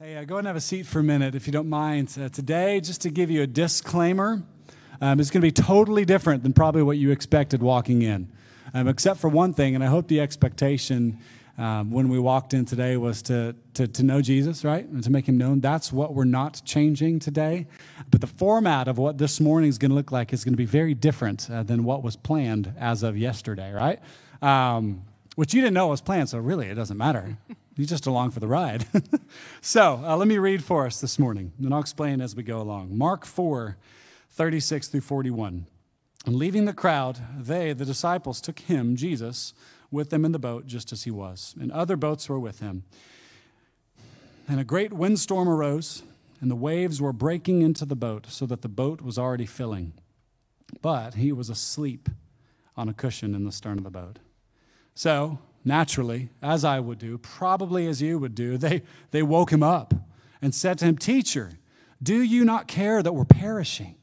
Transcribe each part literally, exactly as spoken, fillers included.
Hey, uh, go ahead and have a seat for a minute, if you don't mind. Uh, today, just to give you a disclaimer, um, it's going to be totally different than probably what you expected walking in, um, except for one thing, and I hope the expectation um, when we walked in today was to, to, to know Jesus, right, and to make him known. That's what we're not changing today. But the format of what this morning is going to look like is going to be very different uh, than what was planned as of yesterday, right? Um, which you didn't know was planned, so really it doesn't matter. You're just along for the ride. so uh, let me read for us this morning, and I'll explain as we go along. Mark four, thirty-six through forty-one. And leaving the crowd, they, the disciples, took him, Jesus, with them in the boat, just as he was. And other boats were with him. And a great windstorm arose, and the waves were breaking into the boat, so that the boat was already filling. But he was asleep on a cushion in the stern of the boat. So, naturally, as I would do, probably as you would do, they, they woke him up and said to him, "Teacher, do you not care that we're perishing?"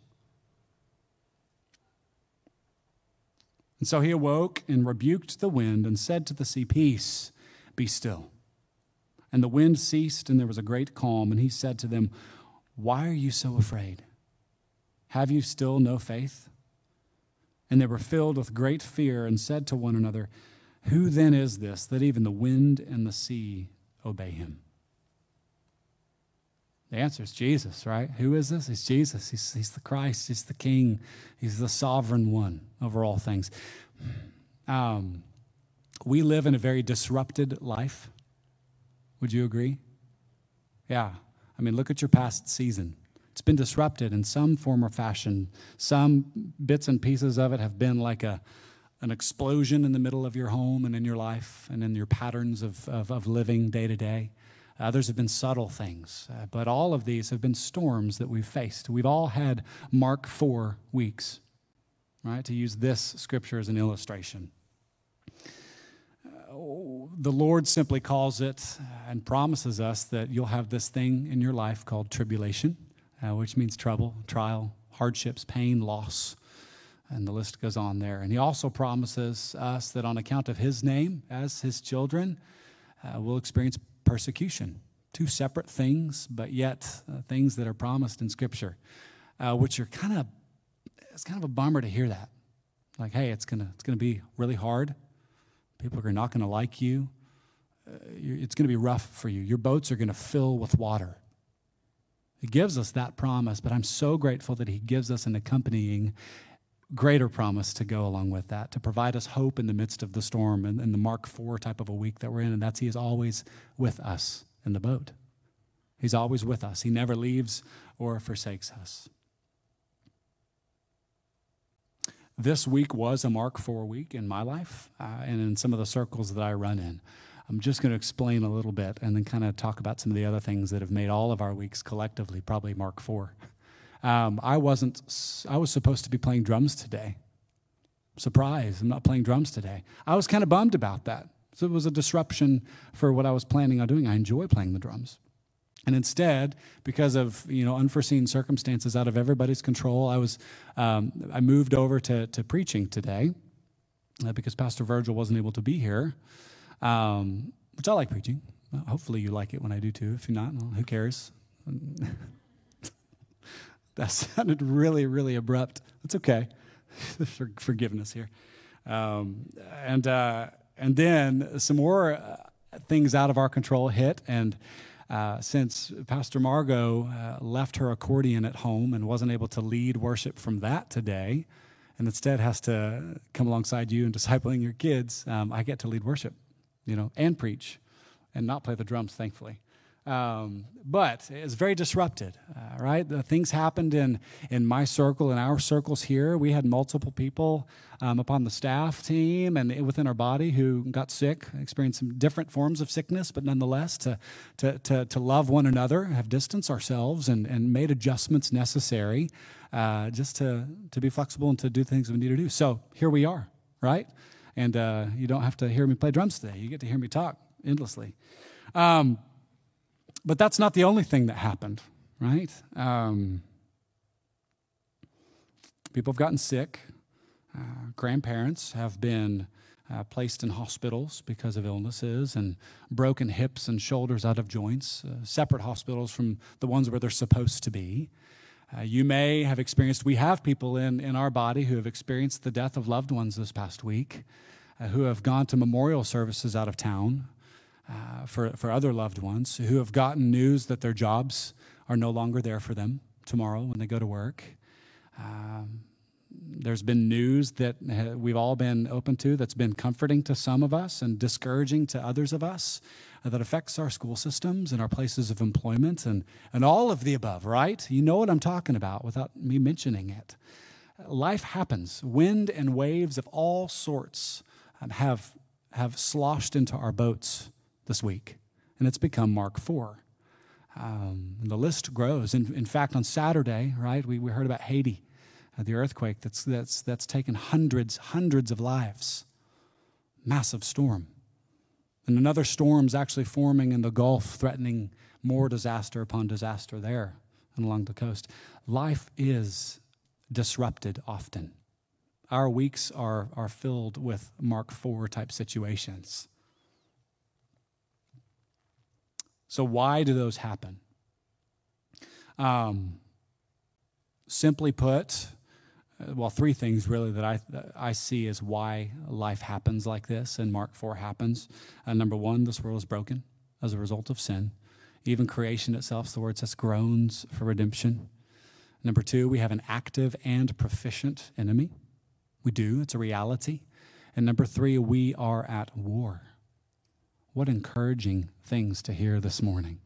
And so he awoke and rebuked the wind and said to the sea, "Peace, be still." And the wind ceased, and there was a great calm. And he said to them, "Why are you so afraid? Have you still no faith?" And they were filled with great fear and said to one another, "Who then is this, that even the wind and the sea obey him?" The answer is Jesus, right? Who is this? He's Jesus. He's, he's the Christ. He's the King. He's the sovereign one over all things. Um, we live in a very disrupted life. Would you agree? Yeah. I mean, look at your past season. It's been disrupted in some form or fashion. Some bits and pieces of it have been like a an explosion in the middle of your home and in your life and in your patterns of, of, of living day to day. Others have been subtle things, uh, but all of these have been storms that we've faced. We've all had Mark four weeks, right, to use this scripture as an illustration. Uh, the Lord simply calls it and promises us that you'll have this thing in your life called tribulation, uh, which means trouble, trial, hardships, pain, loss. And the list goes on there. And he also promises us that on account of his name, as his children, uh, we'll experience persecution. Two separate things, but yet uh, things that are promised in Scripture, uh, which are kind of, it's kind of a bummer to hear that. Like, hey, it's gonna it's gonna be really hard. People are not gonna like you. Uh, it's gonna be rough for you. Your boats are gonna fill with water. He gives us that promise, but I'm so grateful that he gives us an accompanying greater promise to go along with that, to provide us hope in the midst of the storm and, and the Mark four type of a week that we're in, and that's he is always with us in the boat. He's always with us. He never leaves or forsakes us. This week was a Mark four week in my life uh, and in some of the circles that I run in. I'm just going to explain a little bit and then kind of talk about some of the other things that have made all of our weeks collectively probably Mark four. Um, I wasn't, I was supposed to be playing drums today. Surprise, I'm not playing drums today. I was kind of bummed about that. So it was a disruption for what I was planning on doing. I enjoy playing the drums. And instead, because of, you know, unforeseen circumstances out of everybody's control, I was, um, I moved over to, to preaching today uh, because Pastor Virgil wasn't able to be here, um, which I like preaching. Well, hopefully you like it when I do too. If you're not, well, who cares? That sounded really, really abrupt. It's okay. For forgiveness here. Um, and uh, and then some more uh, things out of our control hit. And uh, since Pastor Margot uh, left her accordion at home and wasn't able to lead worship from that today, and instead has to come alongside you and discipling your kids, um, I get to lead worship, you know, and preach, and not play the drums, thankfully. Um, but it's very disrupted, uh, right? The things happened in, in my circle, in our circles here. We had multiple people um, upon the staff team and within our body who got sick, experienced some different forms of sickness, but nonetheless to to to, to love one another, have distanced ourselves, and, and made adjustments necessary uh, just to, to be flexible and to do things we need to do. So here we are, right? And uh, you don't have to hear me play drums today. You get to hear me talk endlessly. Um But that's not the only thing that happened, right? Um, people have gotten sick. Uh, grandparents have been uh, placed in hospitals because of illnesses, and broken hips and shoulders out of joints, uh, separate hospitals from the ones where they're supposed to be. Uh, you may have experienced, we have people in, in our body who have experienced the death of loved ones this past week, uh, who have gone to memorial services out of town uh, for, for other loved ones, who have gotten news that their jobs are no longer there for them tomorrow when they go to work. Um, there's been news that we've all been open to that's been comforting to some of us and discouraging to others of us, uh, that affects our school systems and our places of employment and, and all of the above, right? You know what I'm talking about without me mentioning it. Life happens. Wind and waves of all sorts um, have, have sloshed into our boats this week, and it's become Mark four. Um, the list grows. In, in fact, on Saturday, right, we, we heard about Haiti, uh, the earthquake that's, that's, that's taken hundreds, hundreds of lives. Massive storm. And another storm's actually forming in the Gulf, threatening more disaster upon disaster there and along the coast. Life is disrupted often. Our weeks are, are filled with Mark four type situations. So why do those happen? Um, simply put, uh, well, three things really that I that I see as why life happens like this and Mark four happens. Uh, number one, this world is broken as a result of sin. Even creation itself, the word says, groans for redemption. Number two, we have an active and proficient enemy. We do. It's a reality. And number three, we are at war. What encouraging things to hear this morning.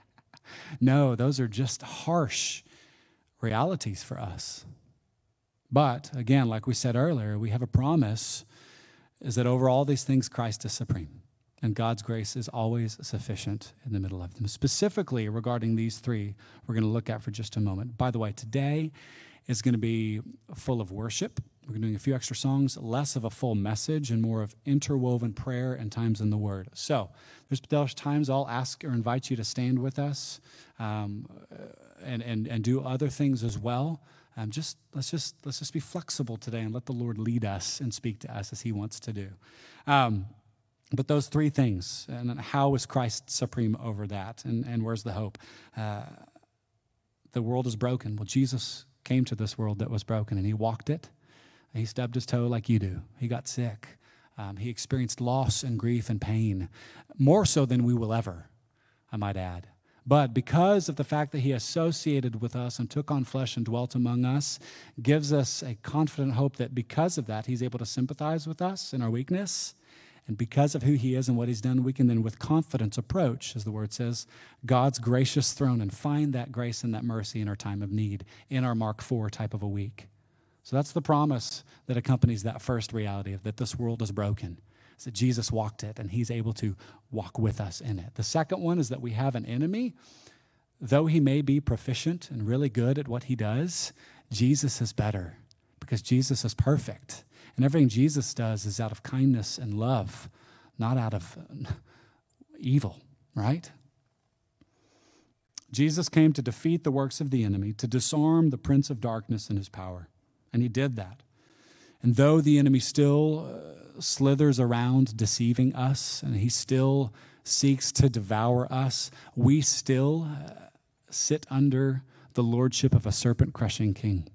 No, those are just harsh realities for us. But again, like we said earlier, we have a promise is that over all these things, Christ is supreme. And God's grace is always sufficient in the middle of them. Specifically regarding these three, we're going to look at for just a moment. By the way, today is going to be full of worship. We're doing a few extra songs, less of a full message and more of interwoven prayer and times in the Word. So there's, there's times I'll ask or invite you to stand with us um, and, and, and do other things as well. Um, just let's just let's just be flexible today and let the Lord lead us and speak to us as He wants to do. Um, but those three things, and how is Christ supreme over that, and, and where's the hope? Uh, the world is broken. Well, Jesus came to this world that was broken, and He walked it. He stubbed his toe like you do. He got sick. Um, he experienced loss and grief and pain, more so than we will ever, I might add. But because of the fact that He associated with us and took on flesh and dwelt among us, gives us a confident hope that because of that, He's able to sympathize with us in our weakness. And because of who He is and what He's done, we can then with confidence approach, as the Word says, God's gracious throne and find that grace and that mercy in our time of need, in our Mark four type of a week. So that's the promise that accompanies that first reality of that this world is broken. Is that Jesus walked it and He's able to walk with us in it. The second one is that we have an enemy. Though He may be proficient and really good at what He does, Jesus is better because Jesus is perfect. And everything Jesus does is out of kindness and love, not out of evil, right? Jesus came to defeat the works of the enemy, to disarm the prince of darkness and his power. And He did that. And though the enemy still uh, slithers around deceiving us, and he still seeks to devour us, we still uh, sit under the lordship of a serpent-crushing king,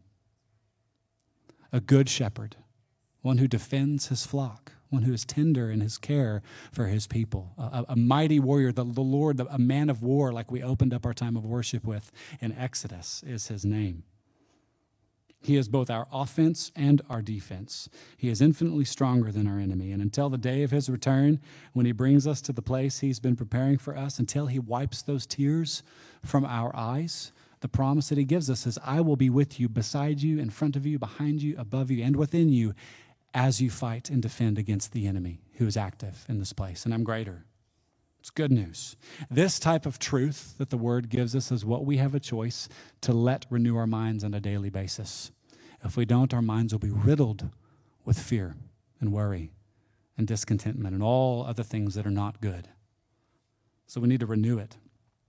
a good shepherd, one who defends his flock, one who is tender in His care for His people, a, a mighty warrior, the, the Lord, the, a man of war, like we opened up our time of worship with in Exodus, is His name. He is both our offense and our defense. He is infinitely stronger than our enemy. And until the day of His return, when He brings us to the place He's been preparing for us, until He wipes those tears from our eyes, the promise that He gives us is, I will be with you, beside you, in front of you, behind you, above you, and within you as you fight and defend against the enemy who is active in this place. And I'm greater. It's good news. This type of truth that the Word gives us is what we have a choice to let renew our minds on a daily basis. If we don't, our minds will be riddled with fear and worry and discontentment and all other things that are not good. So we need to renew it.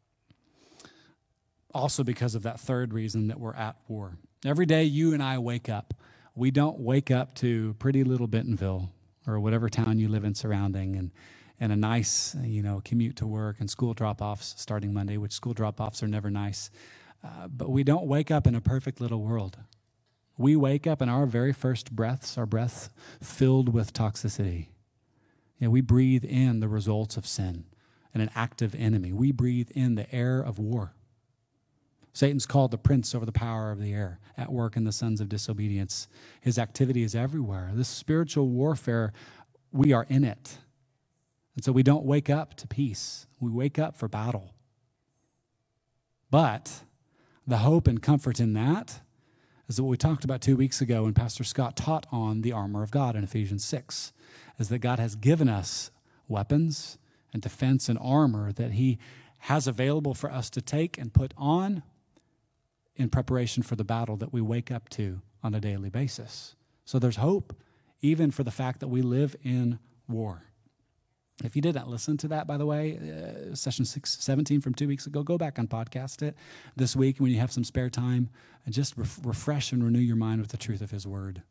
Also because of that third reason that we're at war. Every day you and I wake up, we don't wake up to pretty little Bentonville or whatever town you live in surrounding, and, and a nice, you know, commute to work and school drop-offs starting Monday, which school drop-offs are never nice. Uh, but we don't wake up in a perfect little world. We wake up and our very first breaths are breaths filled with toxicity. You know, we breathe in the results of sin and an active enemy. We breathe in the air of war. Satan's called the prince over the power of the air, at work in the sons of disobedience. His activity is everywhere. This spiritual warfare, we are in it. And so we don't wake up to peace. We wake up for battle. But the hope and comfort in that is what we talked about two weeks ago when Pastor Scott taught on the armor of God in Ephesians six, is that God has given us weapons and defense and armor that he has available for us to take and put on in preparation for the battle that we wake up to on a daily basis. So there's hope, even for the fact that we live in war. If you didn't listen to that, by the way, uh, session six, seventeen from two weeks ago, go back and podcast it this week when you have some spare time, and just re- refresh and renew your mind with the truth of his word.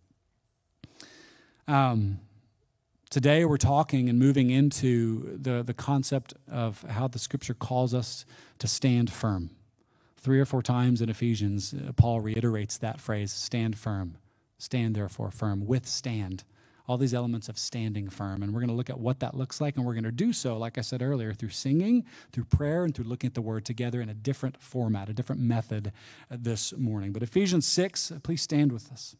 Um, today we're talking and moving into the, the concept of how the scripture calls us to stand firm. Three or four times in Ephesians, uh, Paul reiterates that phrase, stand firm, stand therefore firm, withstand. All these elements of standing firm. And we're going to look at what that looks like, and we're going to do so, like I said earlier, through singing, through prayer, and through looking at the word together in a different format, a different method this morning. But Ephesians six, please stand with us.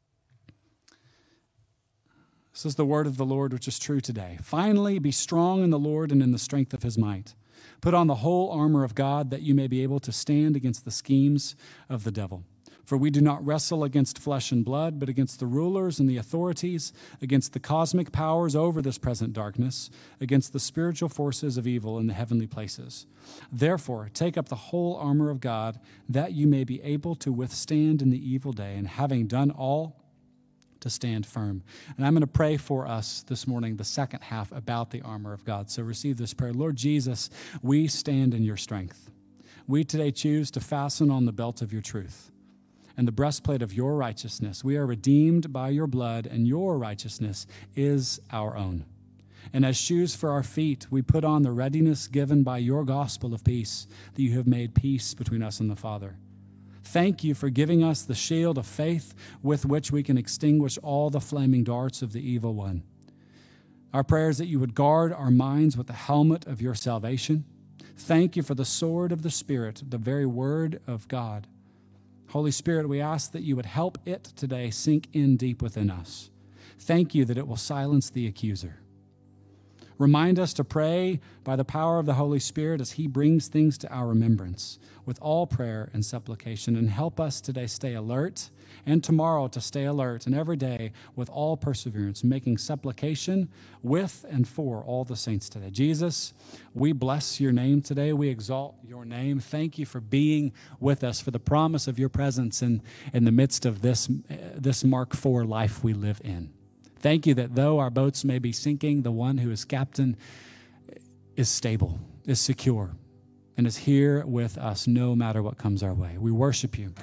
This is the word of the Lord, which is true today. Finally, be strong in the Lord and in the strength of his might. Put on the whole armor of God, that you may be able to stand against the schemes of the devil. For we do not wrestle against flesh and blood, but against the rulers and the authorities, against the cosmic powers over this present darkness, against the spiritual forces of evil in the heavenly places. Therefore, take up the whole armor of God, that you may be able to withstand in the evil day, and having done all, to stand firm. And I'm going to pray for us this morning, the second half, about the armor of God. So receive this prayer. Lord Jesus, we stand in your strength. We today choose to fasten on the belt of your truth and the breastplate of your righteousness. We are redeemed by your blood, and your righteousness is our own. And as shoes for our feet, we put on the readiness given by your gospel of peace, that you have made peace between us and the Father. Thank you for giving us the shield of faith with which we can extinguish all the flaming darts of the evil one. Our prayer is that you would guard our minds with the helmet of your salvation. Thank you for the sword of the Spirit, the very word of God. Holy Spirit, we ask that you would help it today sink in deep within us. Thank you that it will silence the accuser. Remind us to pray by the power of the Holy Spirit as he brings things to our remembrance with all prayer and supplication, and help us today stay alert, and tomorrow to stay alert, and every day with all perseverance, making supplication with and for all the saints today. Jesus, we bless your name today. We exalt your name. Thank you for being with us, for the promise of your presence in, in the midst of this, uh, this Mark four life we live in. Thank you that though our boats may be sinking, the one who is captain is stable, is secure, and is here with us no matter what comes our way. We worship you.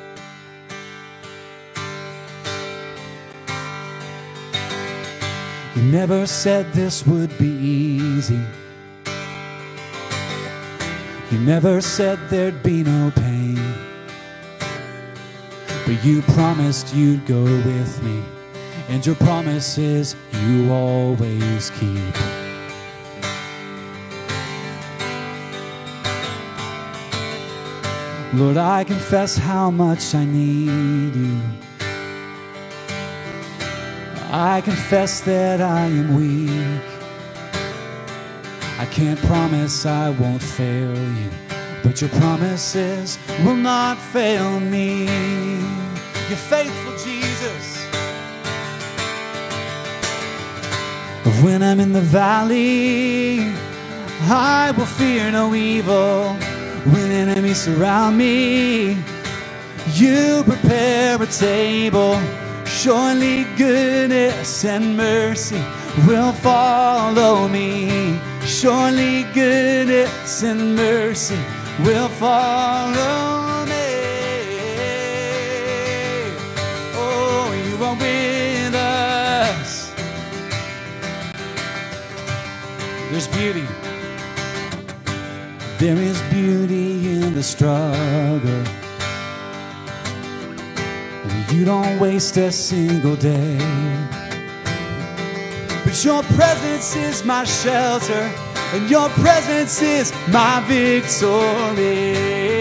You never said this would be easy. You never said there'd be no pain. But you promised you'd go with me, and your promises you always keep. Lord, I confess how much I need you. I confess that I am weak. I can't promise I won't fail you, but your promises will not fail me. You're faithful, Jesus. When I'm in the valley, I will fear no evil. When enemies surround me, you prepare a table. Surely goodness and mercy will follow me. Surely goodness and mercy will follow me. Oh, you are with us. is beauty. There is beauty in the struggle. You don't waste a single day. But your presence is my shelter, and your presence is my victory.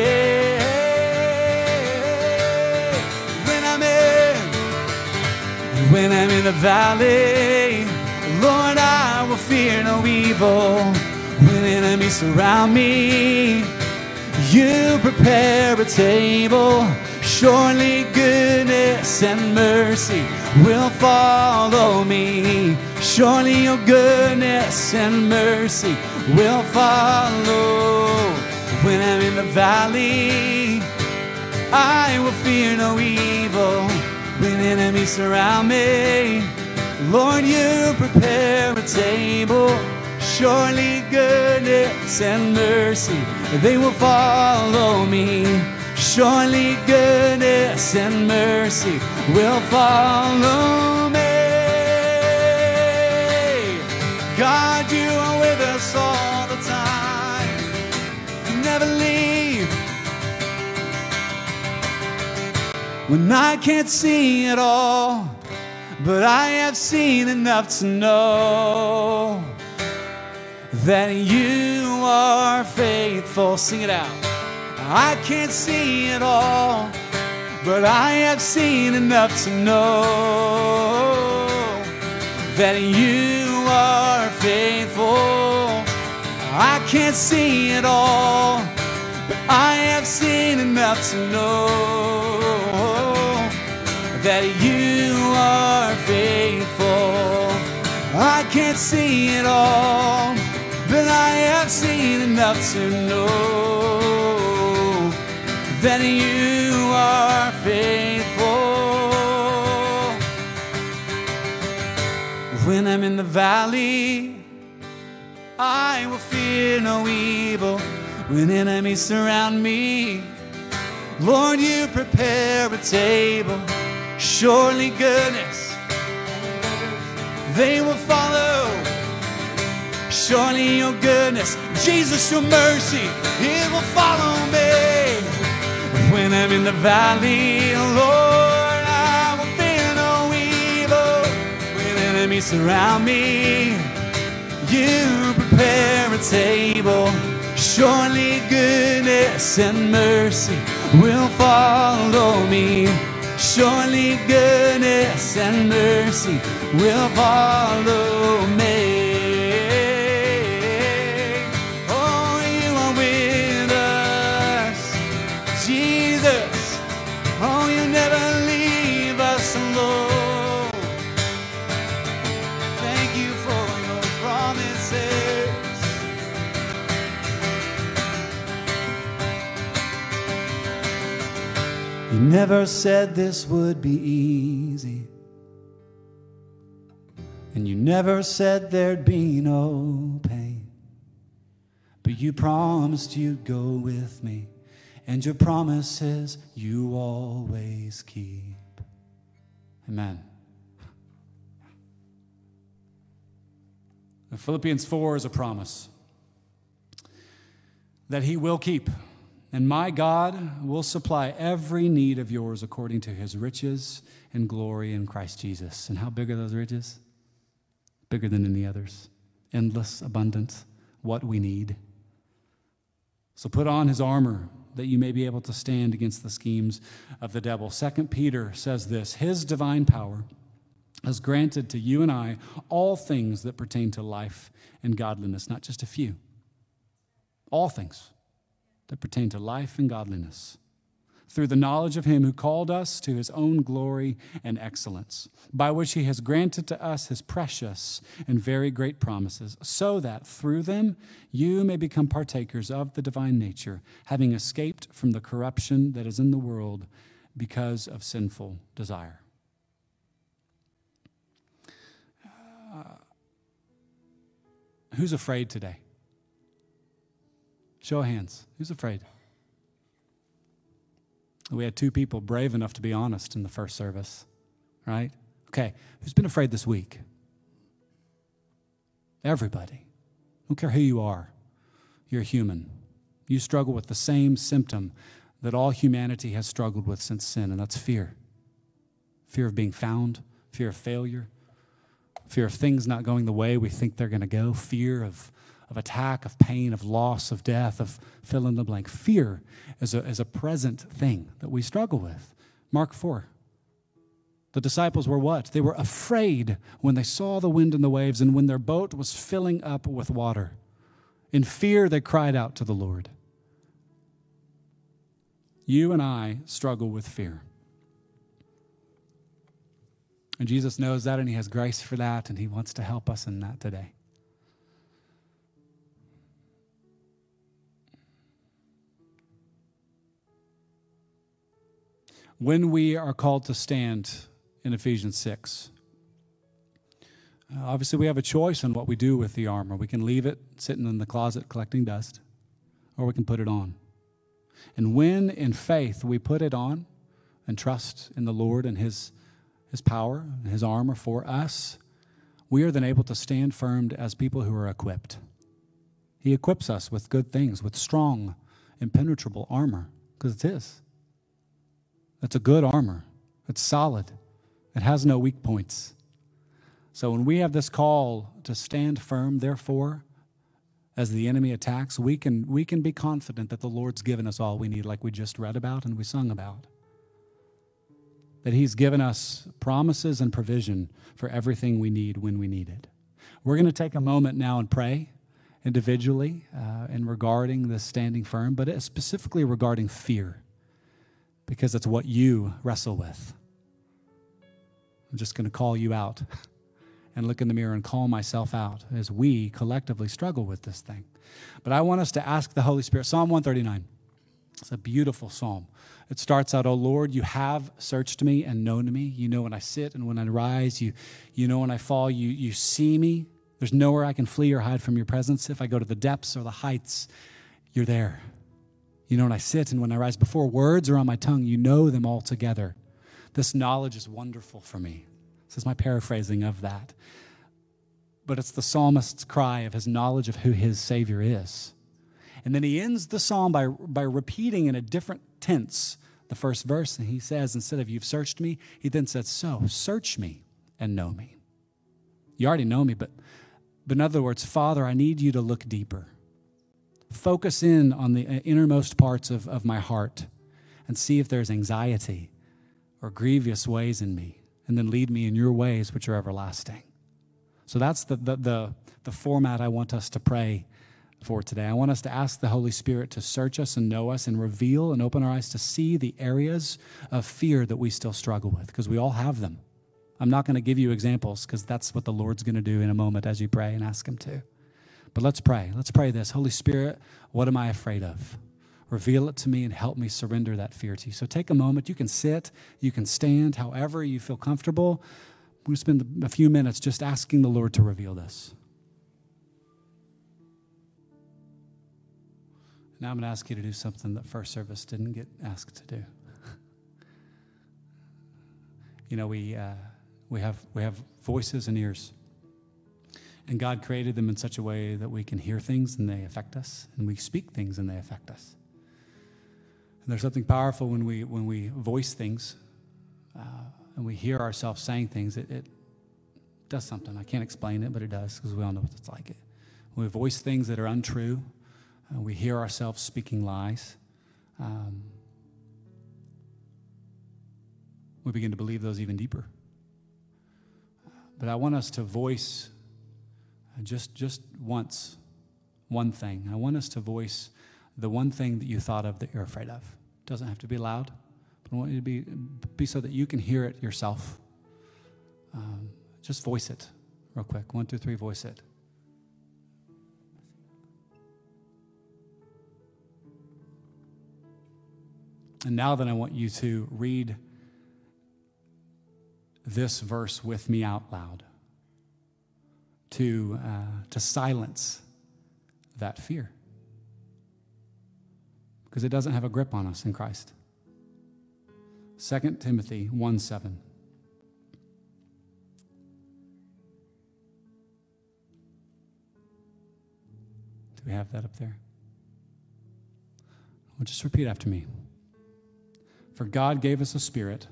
When I'm in, when I'm in the valley, Lord, I will fear no evil. When enemies surround me, you prepare a table. Surely goodness and mercy will follow me. Surely your goodness and mercy will follow. When I'm in the valley, I will fear no evil. When enemies surround me, Lord, you prepare a table. Surely goodness and mercy, they will follow me. Surely goodness and mercy will follow me. God, you are with us all the time. You never leave. When I can't see it all, but I have seen enough to know that you are faithful. Sing it out. I can't see it all, but I have seen enough to know that you are faithful. I can't see it all, but I have seen enough to know that you are faithful. I can't see it all, but I have seen enough to know that you are faithful. When I'm in the valley, I will fear no evil. When enemies surround me, Lord, you prepare a table. Surely goodness, they will follow. Surely your goodness, Jesus, your mercy, it will follow me. When I'm in the valley, Lord, I will fear no evil. When enemies surround me, you prepare a table. Surely goodness and mercy will follow me. Surely goodness and mercy will follow me. Oh, you are with us, Jesus. Oh, you never leave us alone. Thank you for your promises. You never said this would be easy, and you never said there'd be no pain, but you promised you'd go with me, and your promises you always keep. Amen. And Philippians four is a promise that he will keep. And my God will supply every need of yours according to his riches and glory in Christ Jesus. And how big are those riches? Bigger than any others. Endless, abundant, what we need. So put on his armor that you may be able to stand against the schemes of the devil. Second Peter says this: his divine power has granted to you and I all things that pertain to life and godliness, not just a few. All things that pertain to life and godliness, through the knowledge of him who called us to his own glory and excellence, by which he has granted to us his precious and very great promises, so that through them you may become partakers of the divine nature, having escaped from the corruption that is in the world because of sinful desire. Uh, who's afraid today? Show of hands. Who's afraid? We had two people brave enough to be honest in the first service, right? Okay, who's been afraid this week? Everybody. don't care who you are. You're human. You struggle with the same symptom that all humanity has struggled with since sin, and that's fear. Fear of being found, fear of failure, fear of things not going the way we think they're going to go, fear of, of attack, of pain, of loss, of death, of fill in the blank. Fear is a, is a present thing that we struggle with. Mark four. The disciples were what? They were afraid when they saw the wind and the waves and when their boat was filling up with water. In fear, they cried out to the Lord. You and I struggle with fear. And Jesus knows that, and he has grace for that, and he wants to help us in that today. When we are called to stand in Ephesians six, uh, obviously we have a choice on what we do with the armor. We can leave it sitting in the closet collecting dust, or we can put it on. And when in faith we put it on and trust in the Lord and his, his power and his armor for us, we are then able to stand firm as people who are equipped. He equips us with good things, with strong, impenetrable armor, because it's his. It's a good armor. It's solid. It has no weak points. So when we have this call to stand firm, therefore, as the enemy attacks, we can we can be confident that the Lord's given us all we need, like we just read about and we sung about. That he's given us promises and provision for everything we need when we need it. We're going to take a moment now and pray individually uh, in regarding this standing firm, but specifically regarding fear, because it's what you wrestle with. I'm just going to call you out and look in the mirror and call myself out as we collectively struggle with this thing. But I want us to ask the Holy Spirit. Psalm one thirty-nine. It's a beautiful psalm. It starts out, "O Lord, you have searched me and known me. You know when I sit and when I rise. You, you know when I fall. You, you see me. There's nowhere I can flee or hide from your presence. If I go to the depths or the heights, you're there. You know when I sit and when I rise. Before words are on my tongue, you know them all together. This knowledge is wonderful for me." This is my paraphrasing of that. But it's the psalmist's cry of his knowledge of who his Savior is. And then he ends the psalm by, by repeating in a different tense the first verse. And he says, instead of "you've searched me," he then says, "So search me and know me." You already know me, but, but in other words, Father, I need you to look deeper. Focus in on the innermost parts of, of my heart and see if there's anxiety or grievous ways in me, and then lead me in your ways which are everlasting. So that's the, the, the, the format I want us to pray for today. I want us to ask the Holy Spirit to search us and know us and reveal and open our eyes to see the areas of fear that we still struggle with, because we all have them. I'm not going to give you examples because that's what the Lord's going to do in a moment as you pray and ask him to. But let's pray. Let's pray this. Holy Spirit, what am I afraid of? Reveal it to me and help me surrender that fear to you. So take a moment. You can sit, you can stand, however you feel comfortable. We're going to spend a few minutes just asking the Lord to reveal this. Now I'm going to ask you to do something that first service didn't get asked to do. You know, we uh, we have we have voices and ears. And God created them in such a way that we can hear things and they affect us, and we speak things and they affect us. And there's something powerful when we when we voice things uh, and we hear ourselves saying things. It, it does something. I can't explain it, but it does, because we all know what it's like. It. When we voice things that are untrue, uh, we hear ourselves speaking lies. Um, we begin to believe those even deeper. But I want us to voice just just once one thing. I want us to voice the one thing that you thought of that you're afraid of. It doesn't have to be loud, but I want you to be, be so that you can hear it yourself. Um, just voice it real quick. One, two, three, voice it. And now then I want you to read this verse with me out loud to, uh, to silence that fear. Because it doesn't have a grip on us in Christ. Second Timothy one seven. we have that up there? Well, just repeat after me. For God gave us a spirit,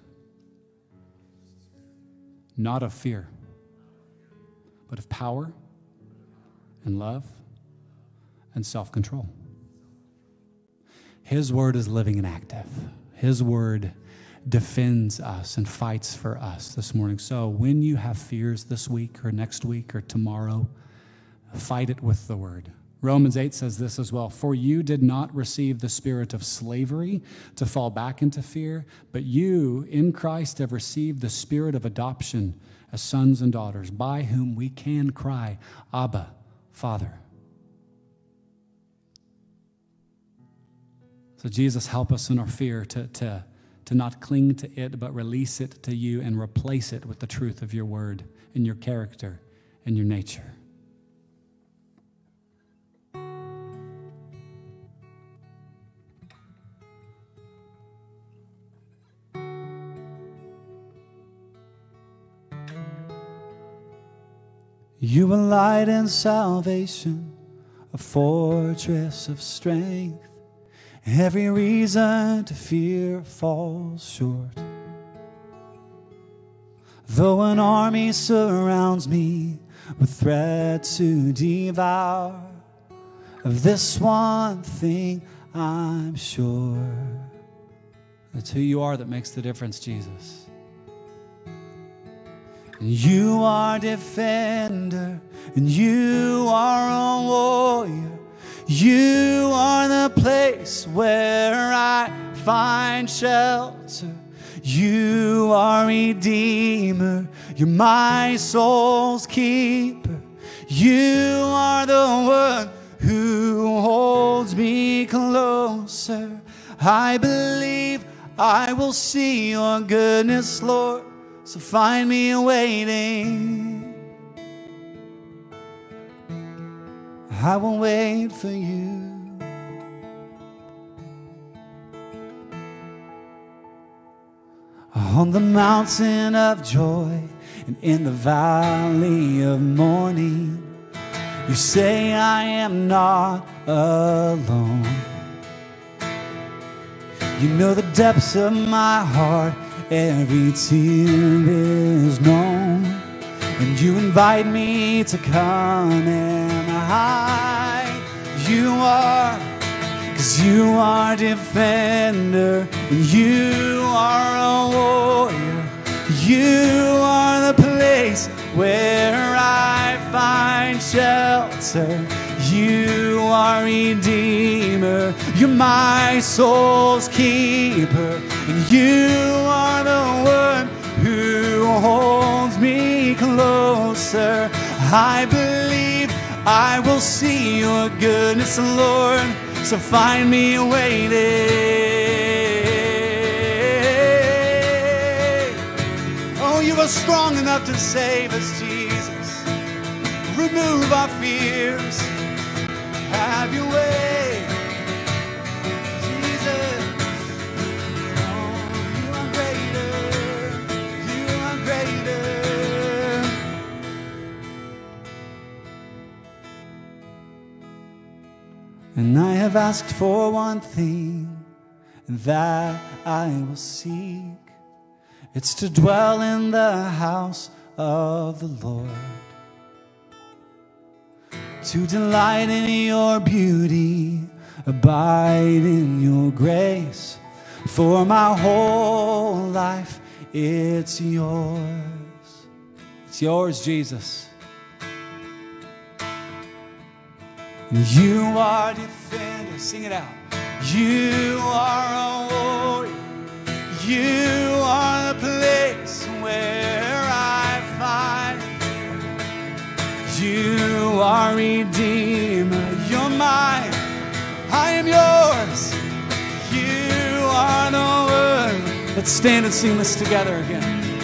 not of fear, but of power and love and self-control. His word is living and active. His word defends us and fights for us this morning. So when you have fears this week or next week or tomorrow, fight it with the word. Romans eight says this as well. For you did not receive the spirit of slavery to fall back into fear, but you in Christ have received the spirit of adoption as sons and daughters, by whom we can cry, Abba, Father. So Jesus, help us in our fear to, to, to not cling to it, but release it to you and replace it with the truth of your word and your character and your nature. You are light and salvation, a fortress of strength. Every reason to fear falls short. Though an army surrounds me with threats to devour, of this one thing I'm sure. That's who you are that makes the difference, Jesus. And you are defender, and you are a warrior. You are the place where I find shelter. You are Redeemer. You're my soul's keeper. You are the one who holds me closer. I believe I will see your goodness, Lord. So find me waiting. I will wait for you. On the mountain of joy and in the valley of mourning, you say I am not alone. You know the depths of my heart. Every tear is known, and you invite me to come and hide. You are, 'cause you are defender, and you are a warrior. You are the place where I find shelter. You are Redeemer. You're my soul's keeper. And you are the one who holds me closer. I believe I will see your goodness, Lord. So find me waiting. Oh, you are strong enough to save us, Jesus. Remove our fears. Have your way, Jesus. Oh, you are greater. You are greater. And I have asked for one thing, and that I will seek. It's to dwell in the house of the Lord, to delight in your beauty, abide in your grace. For my whole life, it's yours. It's yours, Jesus. And you are defender. Sing it out. You are a warrior. You are the place where I find. You are Redeemer. You're mine. I am yours. You are the word. Let's stand and sing this together again.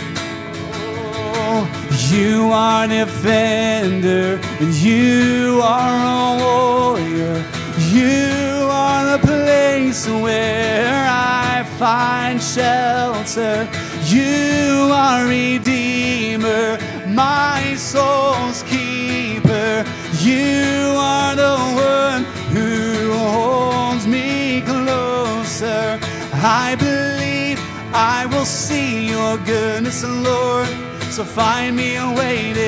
Oh, you are defender, and you are a warrior. You are the place where I find shelter. You are Redeemer, my soul's keeper. You are the one I believe I will see your goodness, Lord, so find me waiting.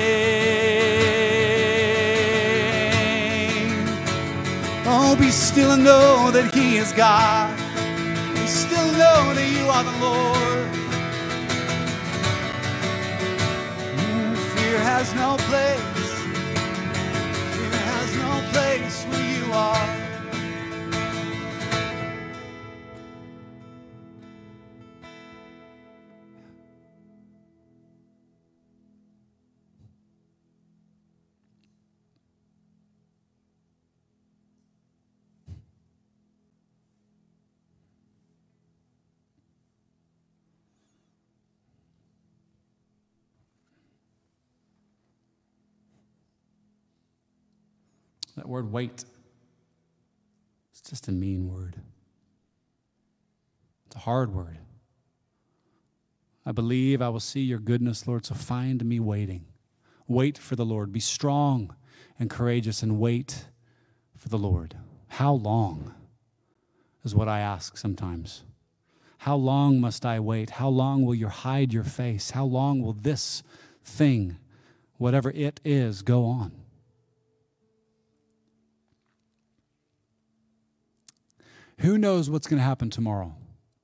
Oh, be still and know that He is God. Be still and know that you are the Lord. Fear has no place. Fear has no place where you are. That word wait, it's just a mean word. It's a hard word. I believe I will see your goodness, Lord, so find me waiting. Wait for the Lord. Be strong and courageous and wait for the Lord. How long is what I ask sometimes. How long must I wait? How long will you hide your face? How long will this thing, whatever it is, go on? Who knows what's going to happen tomorrow?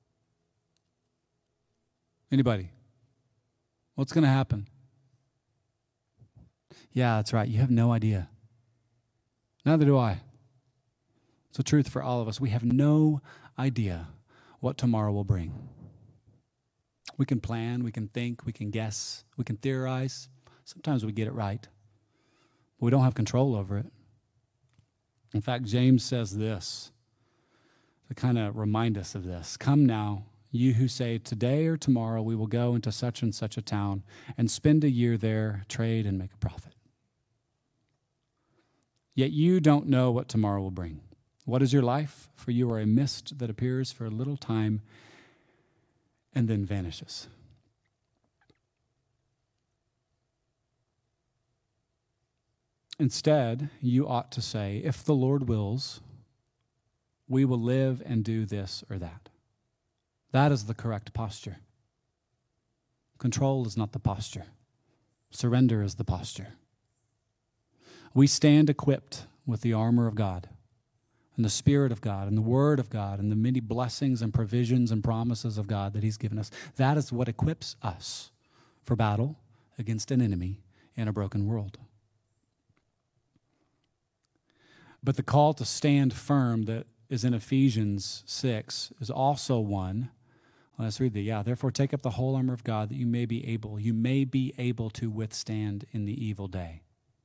Anybody? What's going to happen? Yeah, that's right. You have no idea. Neither do I. It's the truth for all of us. We have no idea what tomorrow will bring. We can plan, we can think, we can guess, we can theorize. Sometimes we get it right, but we don't have control over it. In fact, James says this to kind of remind us of this. Come now, you who say, today or tomorrow we will go into such and such a town and spend a year there, trade, and make a profit. Yet you don't know what tomorrow will bring. What is your life? For you are a mist that appears for a little time and then vanishes. Instead, you ought to say, if the Lord wills, we will live and do this or that. That is the correct posture. Control is not the posture. Surrender is the posture. We stand equipped with the armor of God and the Spirit of God and the Word of God and the many blessings and provisions and promises of God that He's given us. That is what equips us for battle against an enemy in a broken world. But the call to stand firm that is in Ephesians six is also one. Let's read the, yeah, therefore take up the whole armor of God that you may be able, you may be able to withstand in the evil day.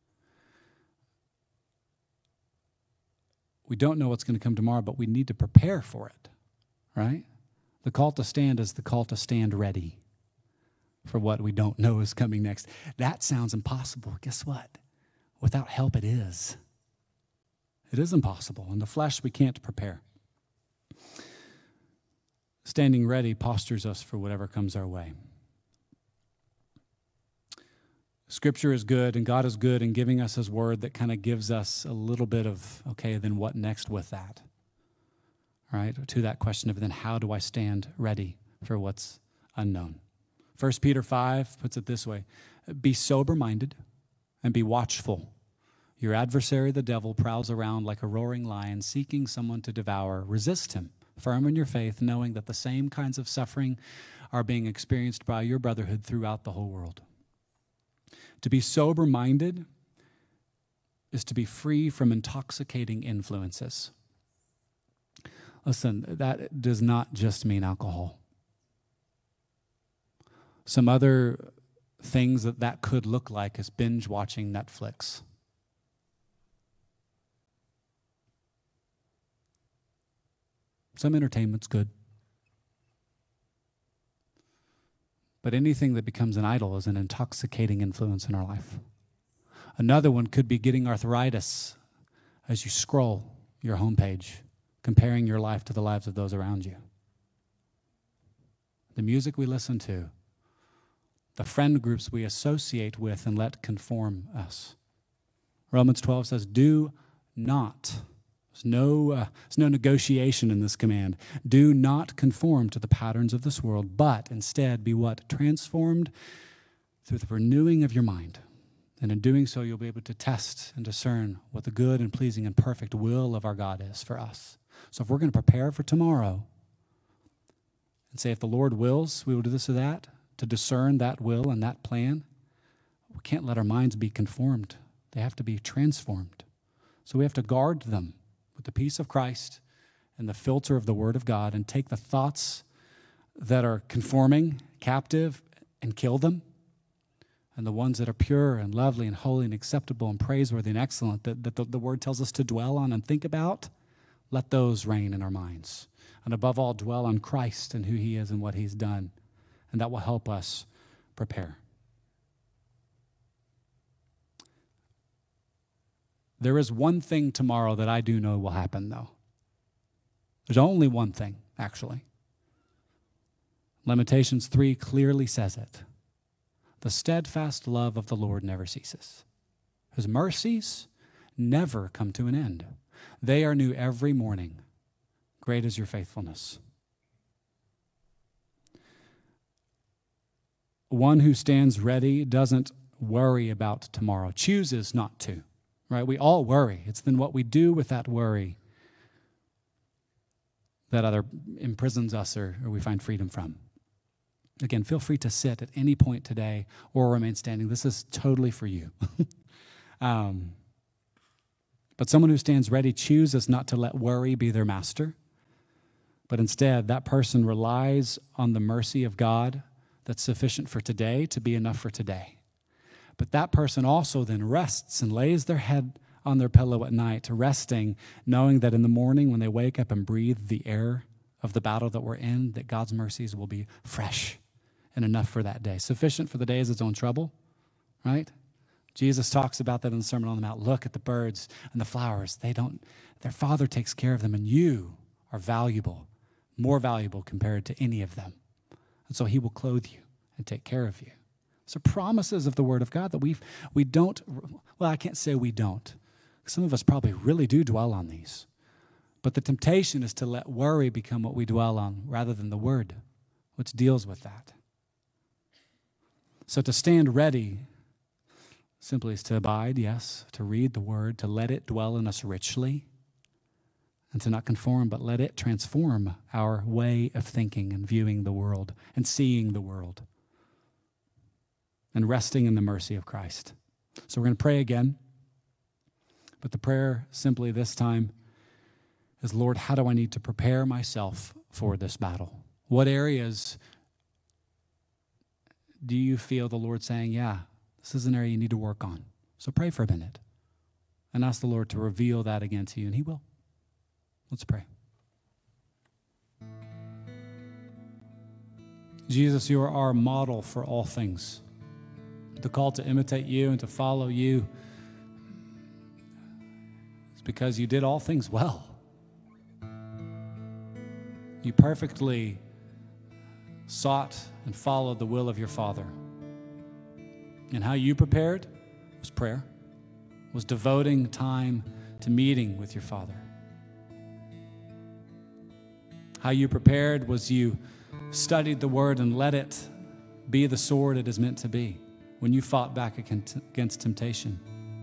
We don't know what's going to come tomorrow, but we need to prepare for it, right? The call to stand is the call to stand ready for what we don't know is coming next. That sounds impossible. Guess what? Without help, it is. It is impossible. In the flesh, we can't prepare. Standing ready postures us for whatever comes our way. Scripture is good, and God is good in giving us His word that kind of gives us a little bit of, okay, then what next with that? Right? To that question of then how do I stand ready for what's unknown? First Peter five puts it this way, be sober-minded and be watchful. Your adversary, the devil, prowls around like a roaring lion, seeking someone to devour. Resist him, firm in your faith, knowing that the same kinds of suffering are being experienced by your brotherhood throughout the whole world. To be sober-minded is to be free from intoxicating influences. Listen, that does not just mean alcohol. Some other things that that could look like is binge watching Netflix. Some entertainment's good. But anything that becomes an idol is an intoxicating influence in our life. Another one could be getting arthritis as you scroll your homepage, comparing your life to the lives of those around you. The music we listen to, the friend groups we associate with and let conform us. Romans twelve says, do not There's no, uh, there's no negotiation in this command. Do not conform to the patterns of this world, but instead be what? Transformed through the renewing of your mind. And in doing so, you'll be able to test and discern what the good and pleasing and perfect will of our God is for us. So if we're going to prepare for tomorrow and say, if the Lord wills, we will do this or that, to discern that will and that plan, we can't let our minds be conformed. They have to be transformed. So we have to guard them with the peace of Christ and the filter of the Word of God and take the thoughts that are conforming, captive, and kill them. And the ones that are pure and lovely and holy and acceptable and praiseworthy and excellent that, that the, the Word tells us to dwell on and think about, let those reign in our minds. And above all, dwell on Christ and who He is and what He's done. And that will help us prepare. There is one thing tomorrow that I do know will happen, though. There's only one thing, actually. Lamentations three clearly says it. The steadfast love of the Lord never ceases. His mercies never come to an end. They are new every morning. Great is your faithfulness. One who stands ready doesn't worry about tomorrow, chooses not to. Right? We all worry. It's then what we do with that worry that either imprisons us or, or we find freedom from. Again, feel free to sit at any point today or remain standing. This is totally for you. um, but someone who stands ready chooses not to let worry be their master, but instead that person relies on the mercy of God that's sufficient for today to be enough for today. But that person also then rests and lays their head on their pillow at night, resting, knowing that in the morning when they wake up and breathe the air of the battle that we're in, that God's mercies will be fresh and enough for that day. Sufficient for the day is its own trouble, right? Jesus talks about that in the Sermon on the Mount. Look at the birds and the flowers. They don't, their Father takes care of them, and you are valuable, more valuable compared to any of them. And so He will clothe you and take care of you. So promises of the Word of God that we we don't, well, I can't say we don't. Some of us probably really do dwell on these. But the temptation is to let worry become what we dwell on rather than the Word, which deals with that. So to stand ready simply is to abide, yes, to read the Word, to let it dwell in us richly, and to not conform, but let it transform our way of thinking and viewing the world and seeing the world, and resting in the mercy of Christ. So we're going to pray again. But the prayer simply this time is, Lord, how do I need to prepare myself for this battle? What areas do you feel the Lord saying, yeah, this is an area you need to work on? So pray for a minute and ask the Lord to reveal that again to you, and He will. Let's pray. Jesus, you are our model for all things. The call to imitate you and to follow you is because you did all things well. You perfectly sought and followed the will of your Father. And how you prepared was prayer, was devoting time to meeting with your Father. How you prepared was you studied the Word and let it be the sword it is meant to be when you fought back against temptation.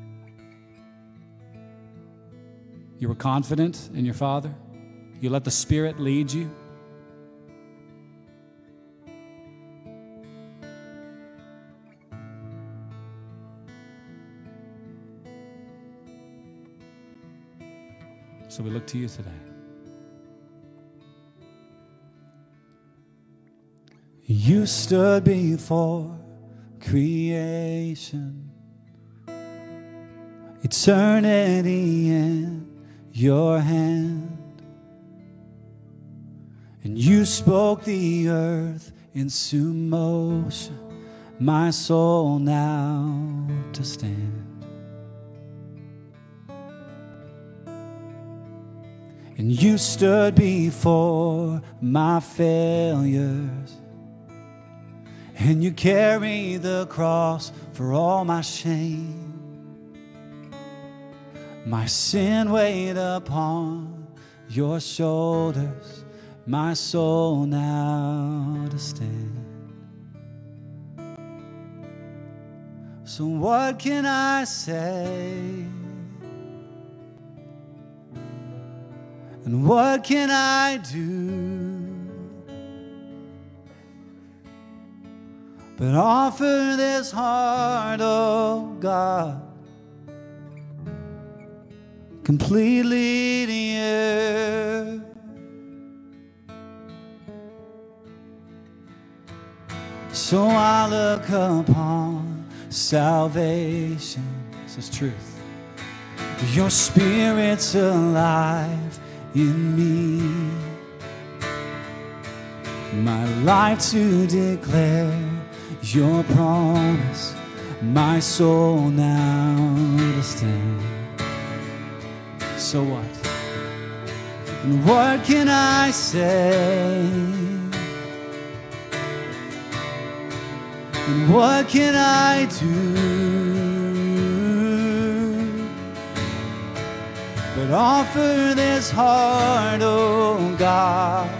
You were confident in your Father. You let the Spirit lead you. So we look to you today. You stood before creation, eternity in your hand, and you spoke the earth into motion, my soul now to stand. And you stood before my failures, and you carried the cross for all my shame. My sin weighed upon your shoulders, my soul now to stand. So what can I say? And what can I do but offer this heart, oh God, completely to you? So I look upon salvation, this is truth. Your Spirit's alive in me, my life to declare your promise, my soul now to stand. So what? And what can I say? And what can I do but offer this heart, oh God,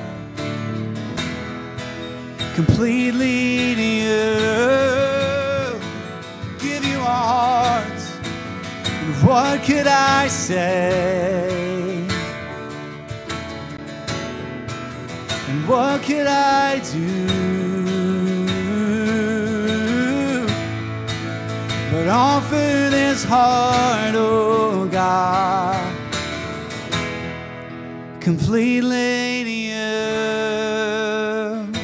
completely to you? Give you our hearts. And what could I say? And what could I do but offer this heart, oh God, completely to you?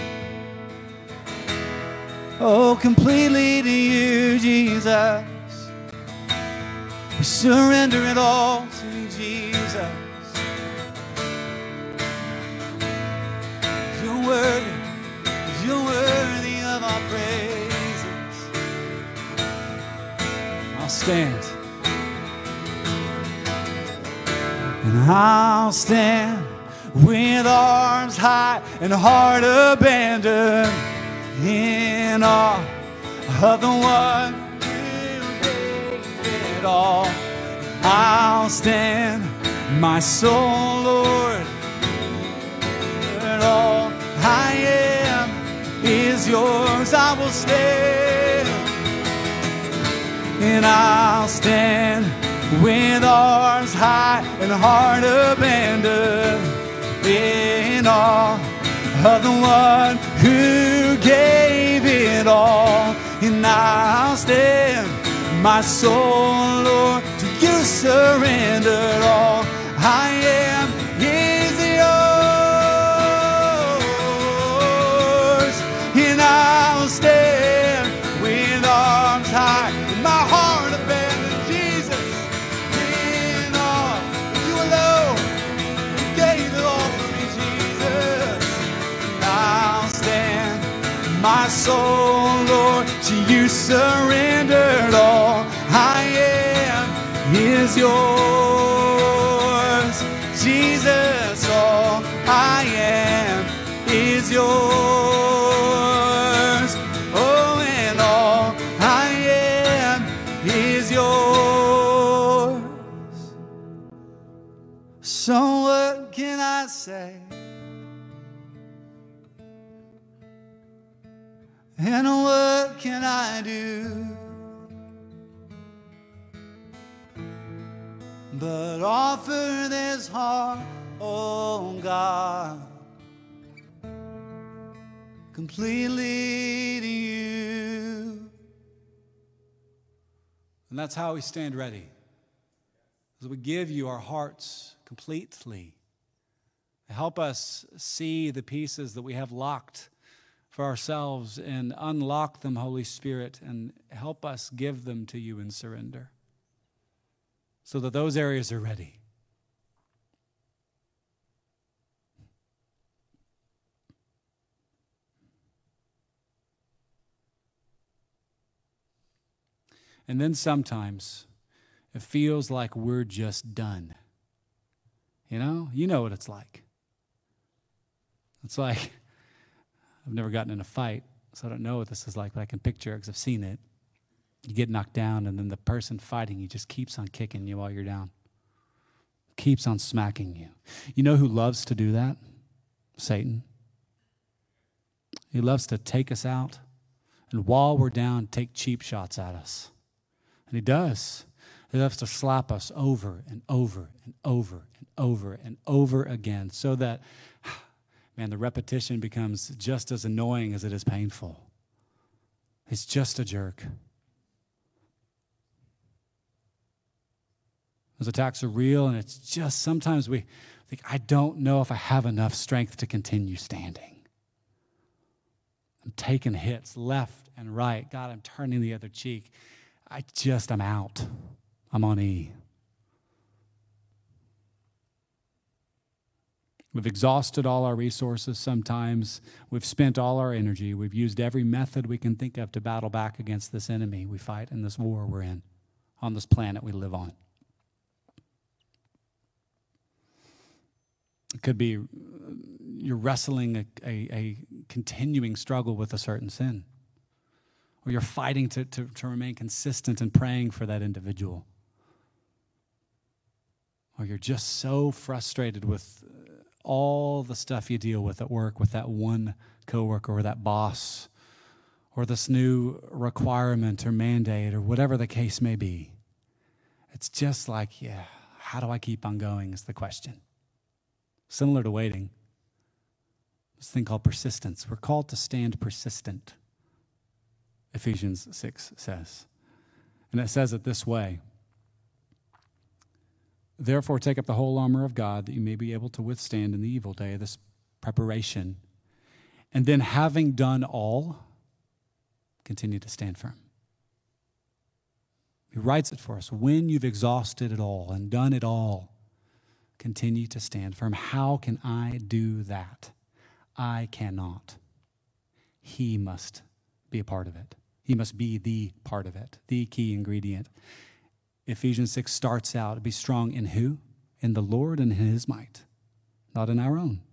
Oh, completely to you, Jesus. We surrender it all to you, Jesus. You're worthy, you're worthy of our praises. I'll stand. And I'll stand with arms high and heart abandoned in awe of the one who gave it all. I'll stand, my soul, Lord, and all I am is yours. I will stand, and I'll stand with arms high and heart abandoned in awe of the one who gave it all. And I'll stand, my soul, Lord, to you surrendered all. I am is yours, and I'll stand with arms high and my heart abandoned, Jesus, in awe. You alone gave it all for me, Jesus. And I'll stand, my soul, Lord, to you surrendered all. I am is yours, Jesus. All I am is yours. Oh, and all I am is yours. So what can I say? And what can I do but offer this heart, oh God, completely to you? And that's how we stand ready, as we give you our hearts completely. Help us see the pieces that we have locked for ourselves and unlock them, Holy Spirit, and help us give them to you in surrender so that those areas are ready. And then sometimes it feels like we're just done. You know, you know what it's like. It's like, I've never gotten in a fight, so I don't know what this is like, but I can picture it because I've seen it. You get knocked down, and then the person fighting you just keeps on kicking you while you're down. Keeps on smacking you. You know who loves to do that? Satan. He loves to take us out, and while we're down, take cheap shots at us. And he does. He loves to slap us over and over and over and over and over again so that, man, the repetition becomes just as annoying as it is painful. He's just a jerk. Those attacks are real, and it's just sometimes we think, I don't know if I have enough strength to continue standing. I'm taking hits left and right. God, I'm turning the other cheek. I just, I'm out. I'm on E. We've exhausted all our resources sometimes. We've spent all our energy. We've used every method we can think of to battle back against this enemy we fight in this war we're in, on this planet we live on. It could be you're wrestling a, a, a continuing struggle with a certain sin. Or you're fighting to, to, to remain consistent and praying for that individual. Or you're just so frustrated with all the stuff you deal with at work with that one coworker or that boss or this new requirement or mandate or whatever the case may be. It's just like, yeah, how do I keep on going is the question. Similar to waiting, this thing called persistence. We're called to stand persistent, Ephesians six says. And it says it this way. Therefore, take up the whole armor of God that you may be able to withstand in the evil day, this preparation. And then having done all, continue to stand firm. He writes it for us. When you've exhausted it all and done it all, continue to stand firm. How can I do that? I cannot. He must be a part of it. He must be the part of it, the key ingredient. Ephesians six starts out, be strong in who? In the Lord and in his might, not in our own.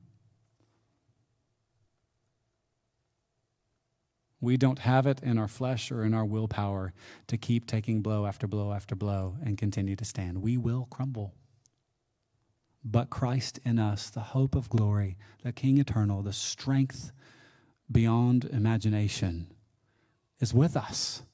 We don't have it in our flesh or in our willpower to keep taking blow after blow after blow and continue to stand. We will crumble. But Christ in us, the hope of glory, the King eternal, the strength beyond imagination, is with us.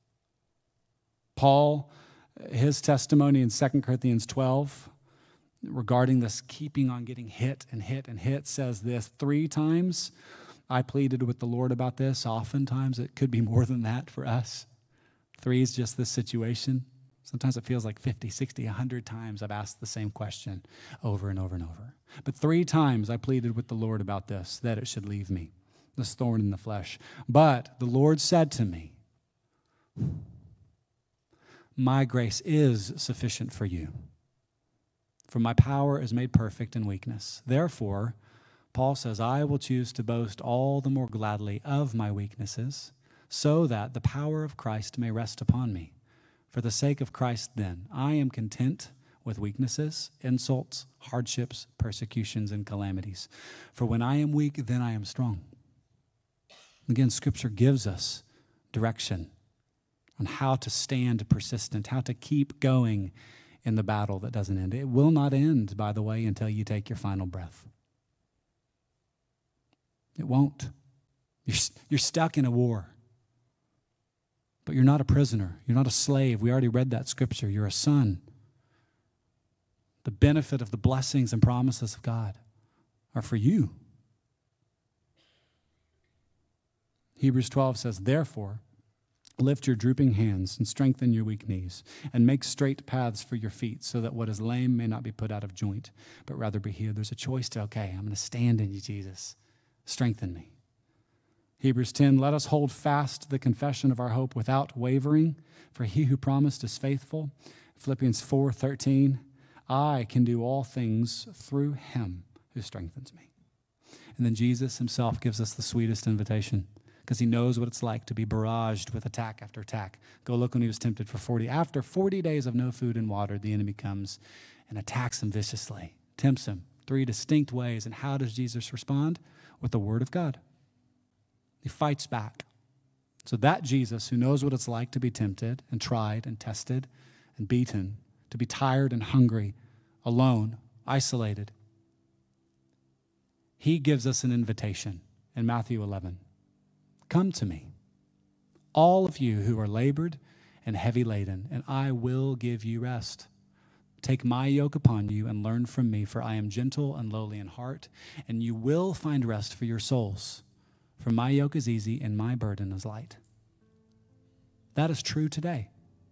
Paul, his testimony in Second Corinthians twelve regarding this keeping on getting hit and hit and hit says this, three times I pleaded with the Lord about this. Oftentimes it could be more than that for us. Three is just this situation. Sometimes it feels like fifty, sixty, one hundred times I've asked the same question over and over and over. But three times I pleaded with the Lord about this, that it should leave me, this thorn in the flesh. But the Lord said to me, my grace is sufficient for you, for my power is made perfect in weakness. Therefore, Paul says, I will choose to boast all the more gladly of my weaknesses, so that the power of Christ may rest upon me. For the sake of Christ, then, I am content with weaknesses, insults, hardships, persecutions, and calamities. For when I am weak, then I am strong. Again, Scripture gives us direction on how to stand persistent, how to keep going in the battle that doesn't end. It will not end, by the way, until you take your final breath. It won't. You're, you're stuck in a war. But you're not a prisoner. You're not a slave. We already read that scripture. You're a son. The benefit of the blessings and promises of God are for you. Hebrews twelve says, therefore, lift your drooping hands and strengthen your weak knees and make straight paths for your feet so that what is lame may not be put out of joint, but rather be healed. There's a choice to, okay, I'm going to stand in you, Jesus. Strengthen me. Hebrews ten, let us hold fast the confession of our hope without wavering, for he who promised is faithful. Philippians four thirteen, I can do all things through him who strengthens me. And then Jesus himself gives us the sweetest invitation because he knows what it's like to be barraged with attack after attack. Go look when he was tempted for forty. After forty days of no food and water, the enemy comes and attacks him viciously, tempts him three distinct ways. And how does Jesus respond? With the word of God. He fights back. So that Jesus, who knows what it's like to be tempted and tried and tested and beaten, to be tired and hungry alone, isolated, he gives us an invitation in Matthew eleven. Come to me, all of you who are labored and heavy laden, and I will give you rest. Take my yoke upon you and learn from me, for I am gentle and lowly in heart, and you will find rest for your souls. For my yoke is easy and my burden is light. That is true today.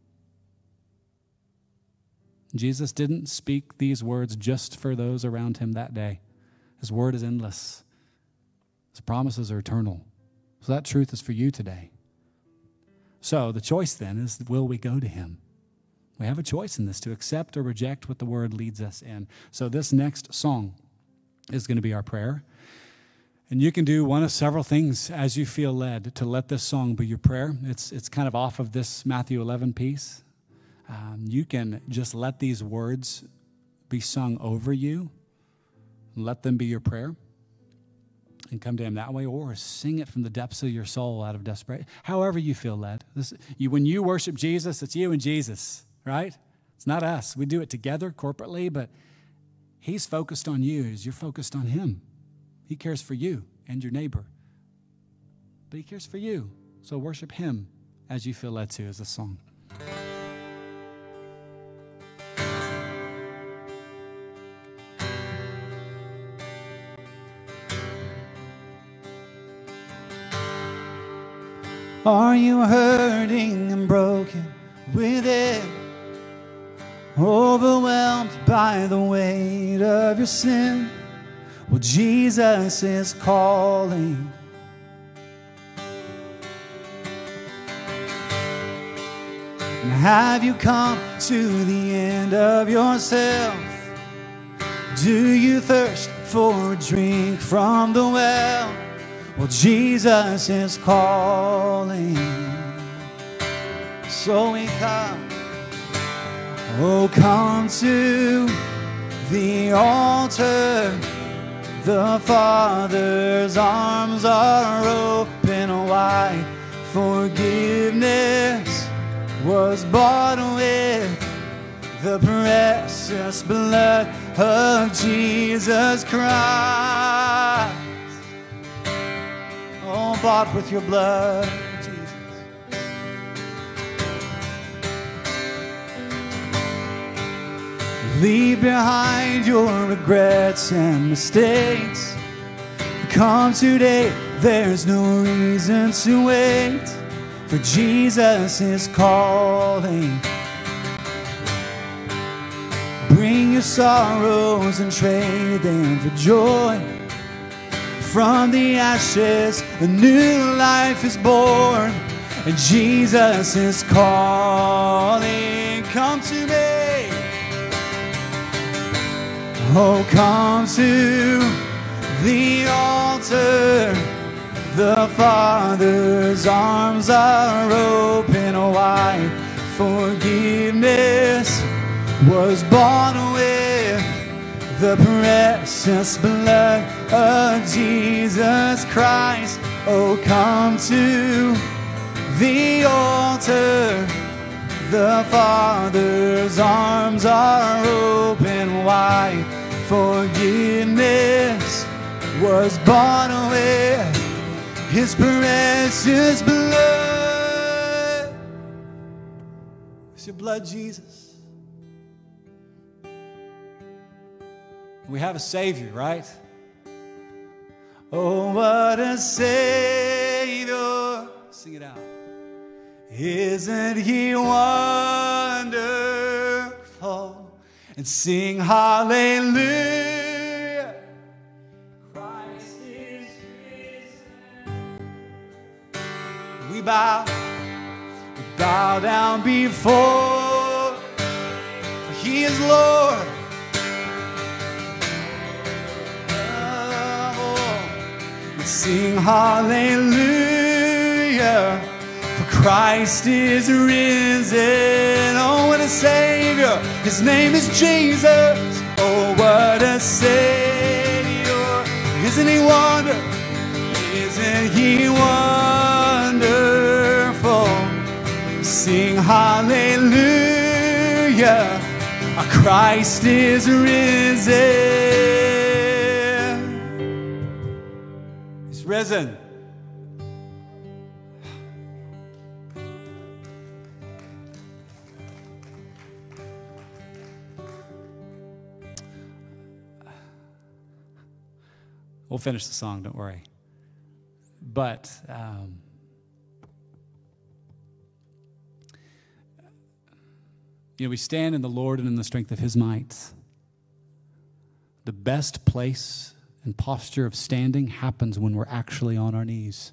Jesus didn't speak these words just for those around him that day. His word is endless. His promises are eternal. So that truth is for you today. So the choice then is, will we go to him? We have a choice in this, to accept or reject what the word leads us in. So this next song is going to be our prayer. And you can do one of several things as you feel led to let this song be your prayer. It's, it's kind of off of this Matthew eleven piece. Um, you can just let these words be sung over you. Let them be your prayer and come to him that way, or sing it from the depths of your soul out of desperation. However you feel led. This, you, when you worship Jesus, it's you and Jesus, right? It's not us. We do it together corporately, but he's focused on you as you're focused on him. He cares for you and your neighbor, but he cares for you. So worship him as you feel led to as a song. Are you hurting and broken within? Overwhelmed by the weight of your sin? Well, Jesus is calling. And have you come to the end of yourself? Do you thirst for a drink from the well? Well, Jesus is calling. So we come. Oh, come to the altar. The Father's arms are open wide. Forgiveness was bought with the precious blood of Jesus Christ. Oh, bought with your blood, Jesus. Leave behind your regrets and mistakes. Come today, there's no reason to wait, for Jesus is calling. Bring your sorrows and trade them for joy. From the ashes, a new life is born, and Jesus is calling. Come to me. Oh, come to the altar. The Father's arms are open wide. Forgiveness was bought with the precious blood of Jesus Christ. Oh, come to the altar. The Father's arms are open wide. Forgiveness was bought with his precious blood. It's your blood, Jesus. We have a Savior, right? Oh, what a Savior. Sing it out. Isn't he wonderful? And sing hallelujah. Christ is risen. We bow, we bow down before, for he is Lord. Sing hallelujah, for Christ is risen. Oh, what a Savior, his name is Jesus. Oh, what a Savior, isn't he wonderful? Isn't he wonderful? Sing hallelujah, Christ is risen. He's risen. We'll finish the song, don't worry. But um, you know, we stand in the Lord and in the strength of his might. The best place and posture of standing happens when we're actually on our knees.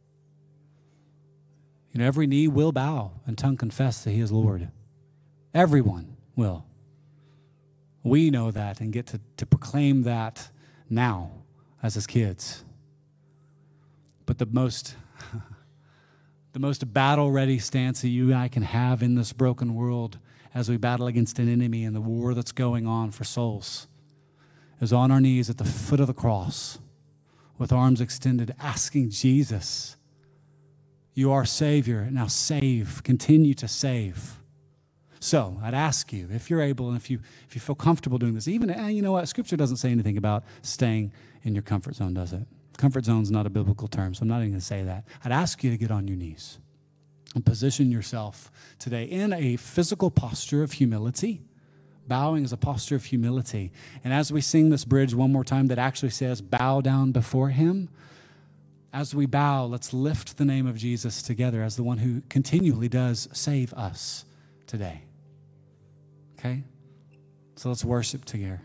You know, every knee will bow and tongue confess that he is Lord. Everyone will. We know that and get to, to proclaim that now as his kids. But the most, the most battle-ready stance that you and I can have in this broken world as we battle against an enemy and the war that's going on for souls is on our knees at the foot of the cross with arms extended, asking Jesus, you are Savior, now save, continue to save. So I'd ask you, if you're able and if you if you feel comfortable doing this, even, you know what, Scripture doesn't say anything about staying in your comfort zone, does it? Comfort zone is not a biblical term, so I'm not even going to say that. I'd ask you to get on your knees and position yourself today in a physical posture of humility. Bowing is a posture of humility. And as we sing this bridge one more time that actually says, bow down before him, as we bow, let's lift the name of Jesus together as the one who continually does save us today. Okay? So let's worship together.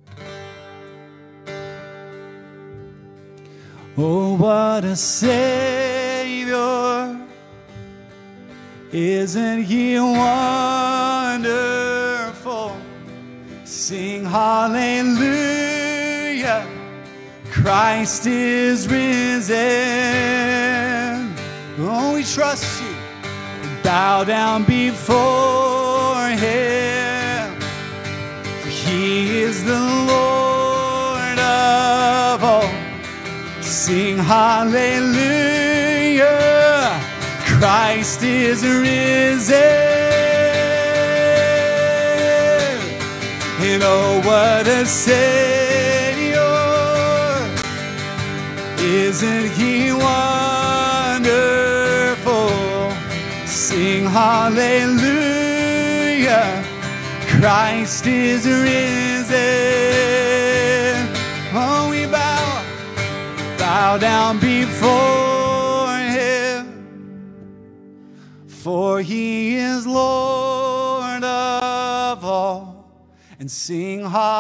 Oh, what a Savior. Isn't he wonderful? Sing hallelujah. Christ is risen. Oh, we trust you. Bow down before him. For he is the Lord of all. Sing hallelujah, Christ is risen. And oh, what a Savior, isn't he wonderful? Sing hallelujah, Christ is risen. Oh, we bow Bow down before him, for he is Lord of all. And sing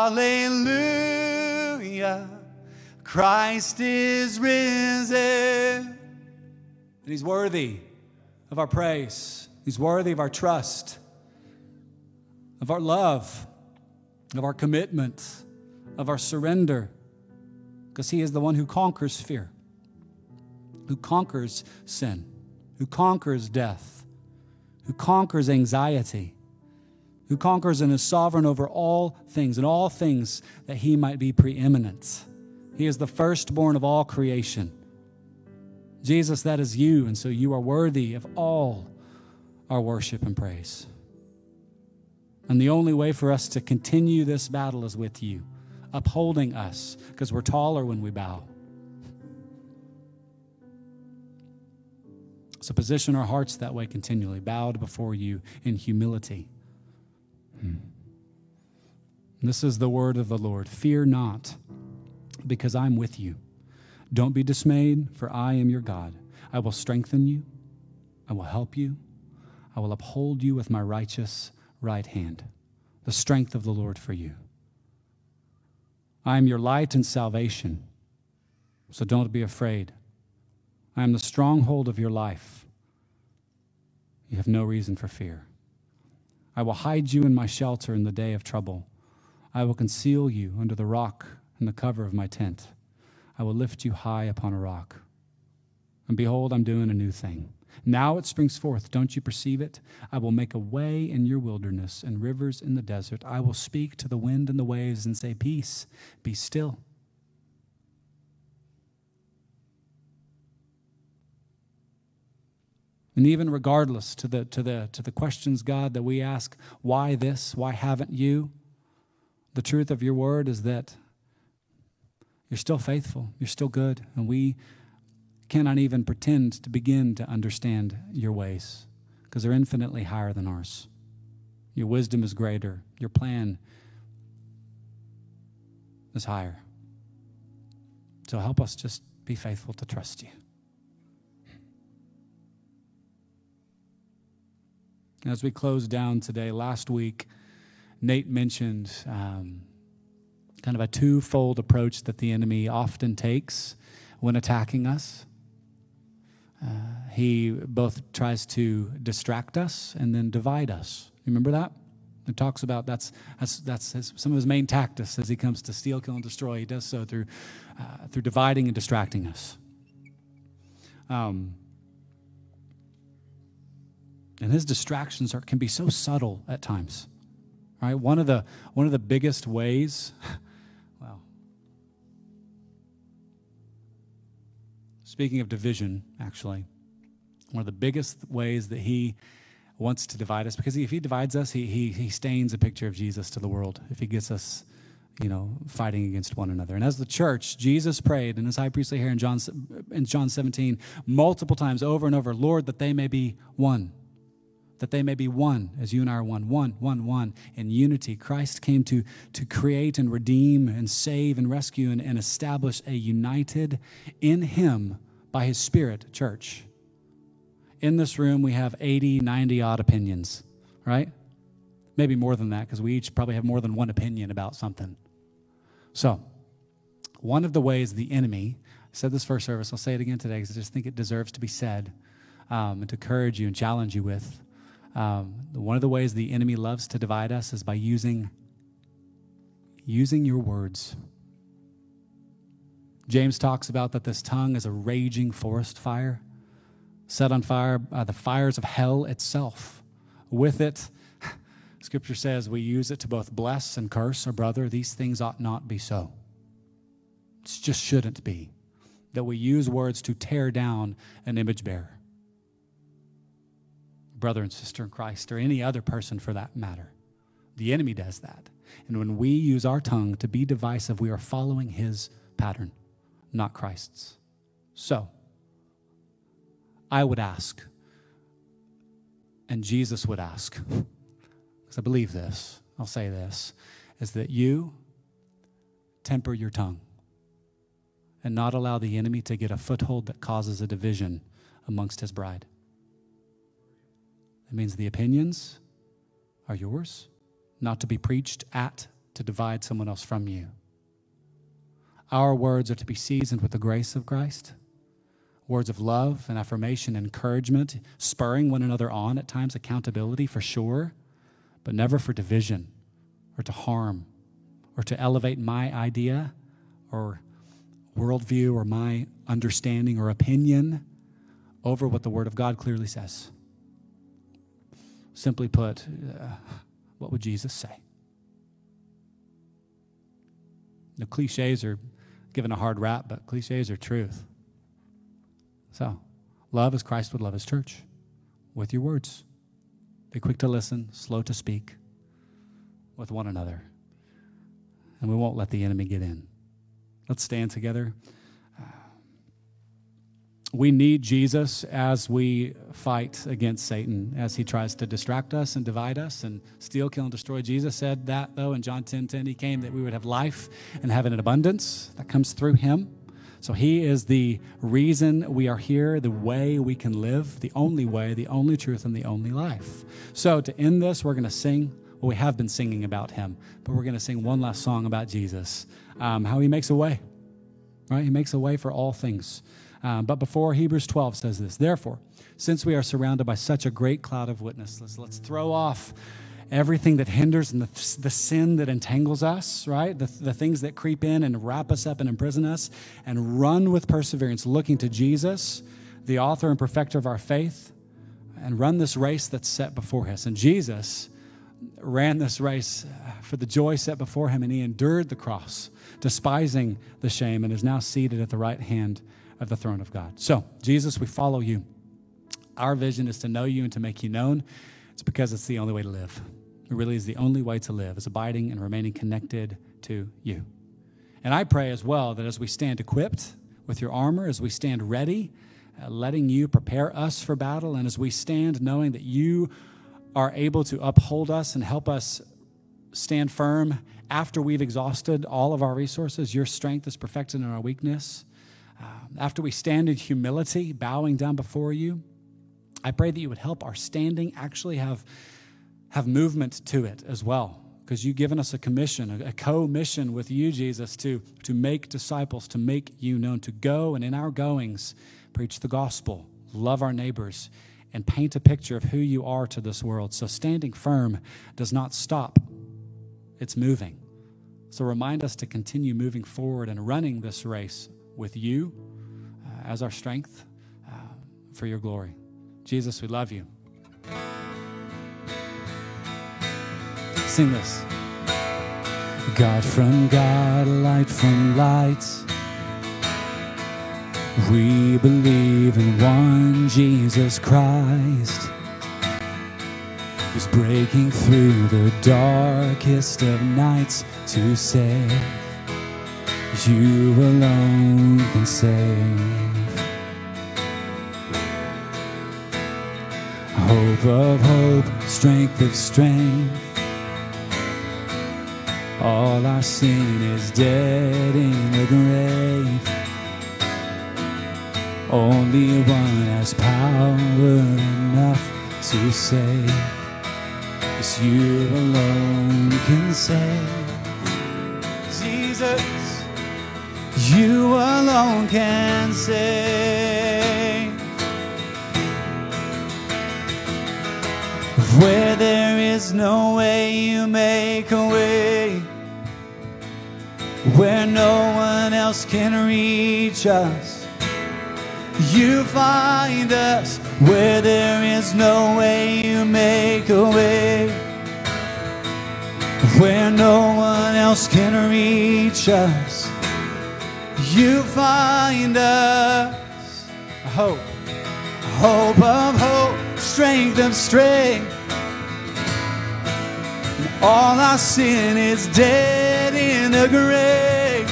hallelujah, Christ is risen. And he's worthy of our praise. He's worthy of our trust, of our love, of our commitment, of our surrender. Because he is the one who conquers fear, who conquers sin, who conquers death, who conquers anxiety, who conquers and is sovereign over all things, and all things that he might be preeminent. He is the firstborn of all creation. Jesus, that is you, and so you are worthy of all our worship and praise. And the only way for us to continue this battle is with you, upholding us, because we're taller when we bow. So position our hearts that way continually, bowed before you in humility. Hmm. This is the word of the Lord. Fear not, because I'm with you. Don't be dismayed, for I am your God. I will strengthen you. I will help you. I will uphold you with my righteous right hand. The strength of the Lord for you. I am your light and salvation, so don't be afraid. I am the stronghold of your life. You have no reason for fear. I will hide you in my shelter in the day of trouble. I will conceal you under the rock and the cover of my tent. I will lift you high upon a rock. And behold, I'm doing a new thing. Now it springs forth. Don't you perceive it? I will make a way in your wilderness and rivers in the desert. I will speak to the wind and the waves and say, peace, be still. And even regardless to the, to the, to the questions, God, that we ask, why this? Why haven't you? The truth of your word is that you're still faithful, you're still good, and we cannot even pretend to begin to understand your ways because they're infinitely higher than ours. Your wisdom is greater. Your plan is higher. So help us just be faithful to trust you. As we close down today, last week, Nate mentioned um, kind of a twofold approach that the enemy often takes when attacking us. Uh, he both tries to distract us and then divide us. Remember that? It talks about that's that's, that's his, some of his main tactics as he comes to steal, kill, and destroy. He does so through uh, through dividing and distracting us. Um, and his distractions are, can be so subtle at times. Right? One of the one of the biggest ways. Well, speaking of division, actually, one of the biggest ways that he wants to divide us, because if he divides us, he he he stains a picture of Jesus to the world. If he gets us, you know, fighting against one another. And as the church, Jesus prayed in his high priestly hair in John in John seventeen multiple times over and over, Lord, that they may be one. That they may be one, as you and I are one, one, one, one, in unity. Christ came to, to create and redeem and save and rescue and, and establish a united in him by his Spirit church. In this room, we have eighty, ninety odd opinions, right? Maybe more than that, because we each probably have more than one opinion about something. So, one of the ways the enemy, I said this first service, I'll say it again today, because I just think it deserves to be said, um, and to encourage you and challenge you with. Um, one of the ways the enemy loves to divide us is by using, using your words. James talks about that this tongue is a raging forest fire, set on fire by the fires of hell itself. With it, Scripture says we use it to both bless and curse our brother. These things ought not be so. It just shouldn't be. That we use words to tear down an image bearer. Brother and sister in Christ, or any other person for that matter. The enemy does that. And when we use our tongue to be divisive, we are following his pattern, not Christ's. So, I would ask, and Jesus would ask, because I believe this, I'll say this, is that you temper your tongue and not allow the enemy to get a foothold that causes a division amongst his bride. That means the opinions are yours, not to be preached at to divide someone else from you. Our words are to be seasoned with the grace of Christ. Words of love and affirmation, encouragement, spurring one another on at times, accountability for sure, but never for division or to harm or to elevate my idea or worldview or my understanding or opinion over what the Word of God clearly says. Simply put, uh, what would Jesus say? The cliches are given a hard rap, but cliches are truth. So, love as Christ would love his church, with your words. Be quick to listen, slow to speak with one another. And we won't let the enemy get in. Let's stand together. We need Jesus as we fight against Satan, as he tries to distract us and divide us and steal, kill, and destroy. Jesus said that, though, in John ten ten, he came that we would have life and have it in abundance. That comes through him. So he is the reason we are here, the way we can live, the only way, the only truth, and the only life. So to end this, we're going to sing. Well, we have been singing about him, but we're going to sing one last song about Jesus, um, how he makes a way, right? He makes a way for all things. Um, but before, Hebrews twelve says this, therefore, since we are surrounded by such a great cloud of witnesses, let's throw off everything that hinders and the, the sin that entangles us, right? The, the things that creep in and wrap us up and imprison us, and run with perseverance, looking to Jesus, the author and perfecter of our faith, and run this race that's set before us. And Jesus ran this race for the joy set before him, and he endured the cross, despising the shame, and is now seated at the right hand of the throne of God. So, Jesus, we follow you. Our vision is to know you and to make you known. It's because it's the only way to live. It really is the only way to live, is abiding and remaining connected to you. And I pray as well that as we stand equipped with your armor, as we stand ready, uh, letting you prepare us for battle, and as we stand knowing that you are able to uphold us and help us stand firm after we've exhausted all of our resources, your strength is perfected in our weakness. Uh, after we stand in humility, bowing down before you, I pray that you would help our standing actually have, have movement to it as well, because you've given us a commission, a, a co-mission with you, Jesus, to, to make disciples, to make you known, to go and in our goings, preach the gospel, love our neighbors, and paint a picture of who you are to this world. So standing firm does not stop. It's moving. So remind us to continue moving forward and running this race with you uh, as our strength uh, for your glory. Jesus, we love you. Sing this. God from God, light from light. We believe in one Jesus Christ, who's breaking through the darkest of nights to save. You alone can save. Hope of hope, strength of strength. All our sin is dead in the grave. Only one has power enough to save. Yes, you alone can save. Jesus, you alone can save. Where there is no way, you make a way. Where no one else can reach us, you find us. Where there is no way, you make a way. Where no one else can reach us, you find us. Hope, hope of hope, strength of strength. And all our sin is dead in the grave.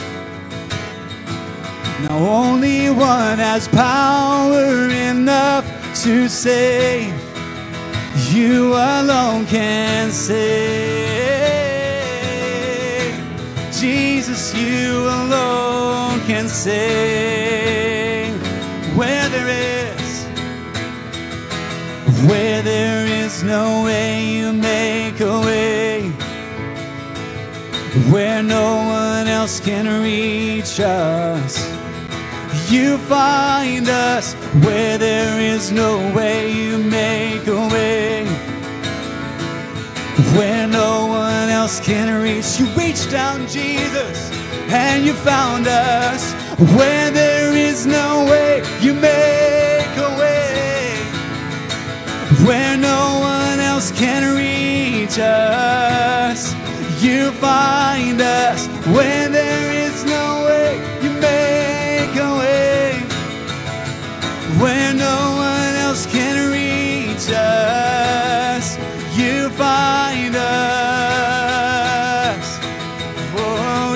Now only one has power enough to save. You alone can save. Jesus, you alone can save. Where there is, where there is no way, you make a way. Where no one else can reach us, you find us. Where there is no way, you make a way. Where no one else can reach, you reach down, Jesus, and you found us. Where there is no way, you make a way. Where no one else can reach us, you find us. Where there is no way, you make a way. Where no one else can reach us, you find us. Oh,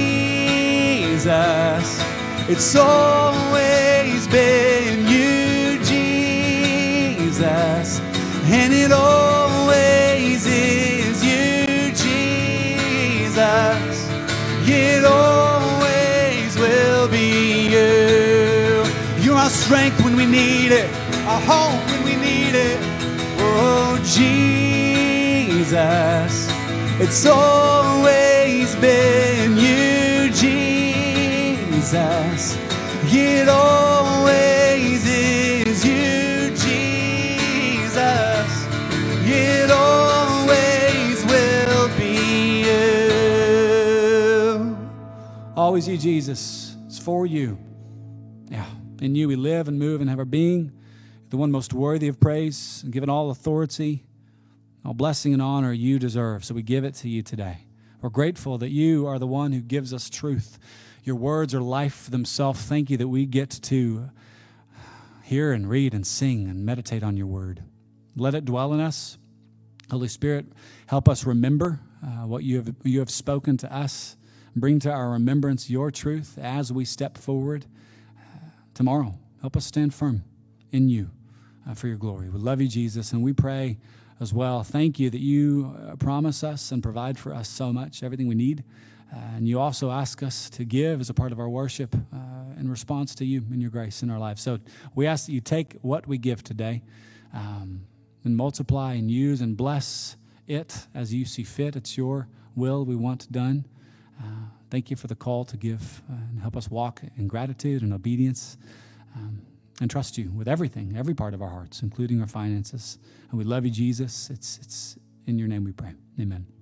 Jesus, it's always been you, Jesus, and it always is you, Jesus. It always will be you. You're our strength when we need it, our hope when we need it. Oh, Jesus, it's always been you, Jesus. It always is you, Jesus. It always will be you. Always you, Jesus. It's for you. Yeah. In you we live and move and have our being. The one most worthy of praise and given all authority, all blessing and honor you deserve. So we give it to you today. We're grateful that you are the one who gives us truth. Your words are life themselves. Thank you that we get to hear and read and sing and meditate on your word. Let it dwell in us. Holy Spirit, help us remember uh, what you have, you have spoken to us. Bring to our remembrance your truth as we step forward uh, tomorrow. Help us stand firm in you uh, for your glory. We love you, Jesus, and we pray as well. Thank you that you uh, promise us and provide for us so much, everything we need. Uh, and you also ask us to give as a part of our worship uh, in response to you and your grace in our lives. So we ask that you take what we give today um, and multiply and use and bless it as you see fit. It's your will we want done. Uh, thank you for the call to give uh, and help us walk in gratitude and obedience um, and trust you with everything, every part of our hearts, including our finances. And we love you, Jesus. It's, it's in your name we pray. Amen.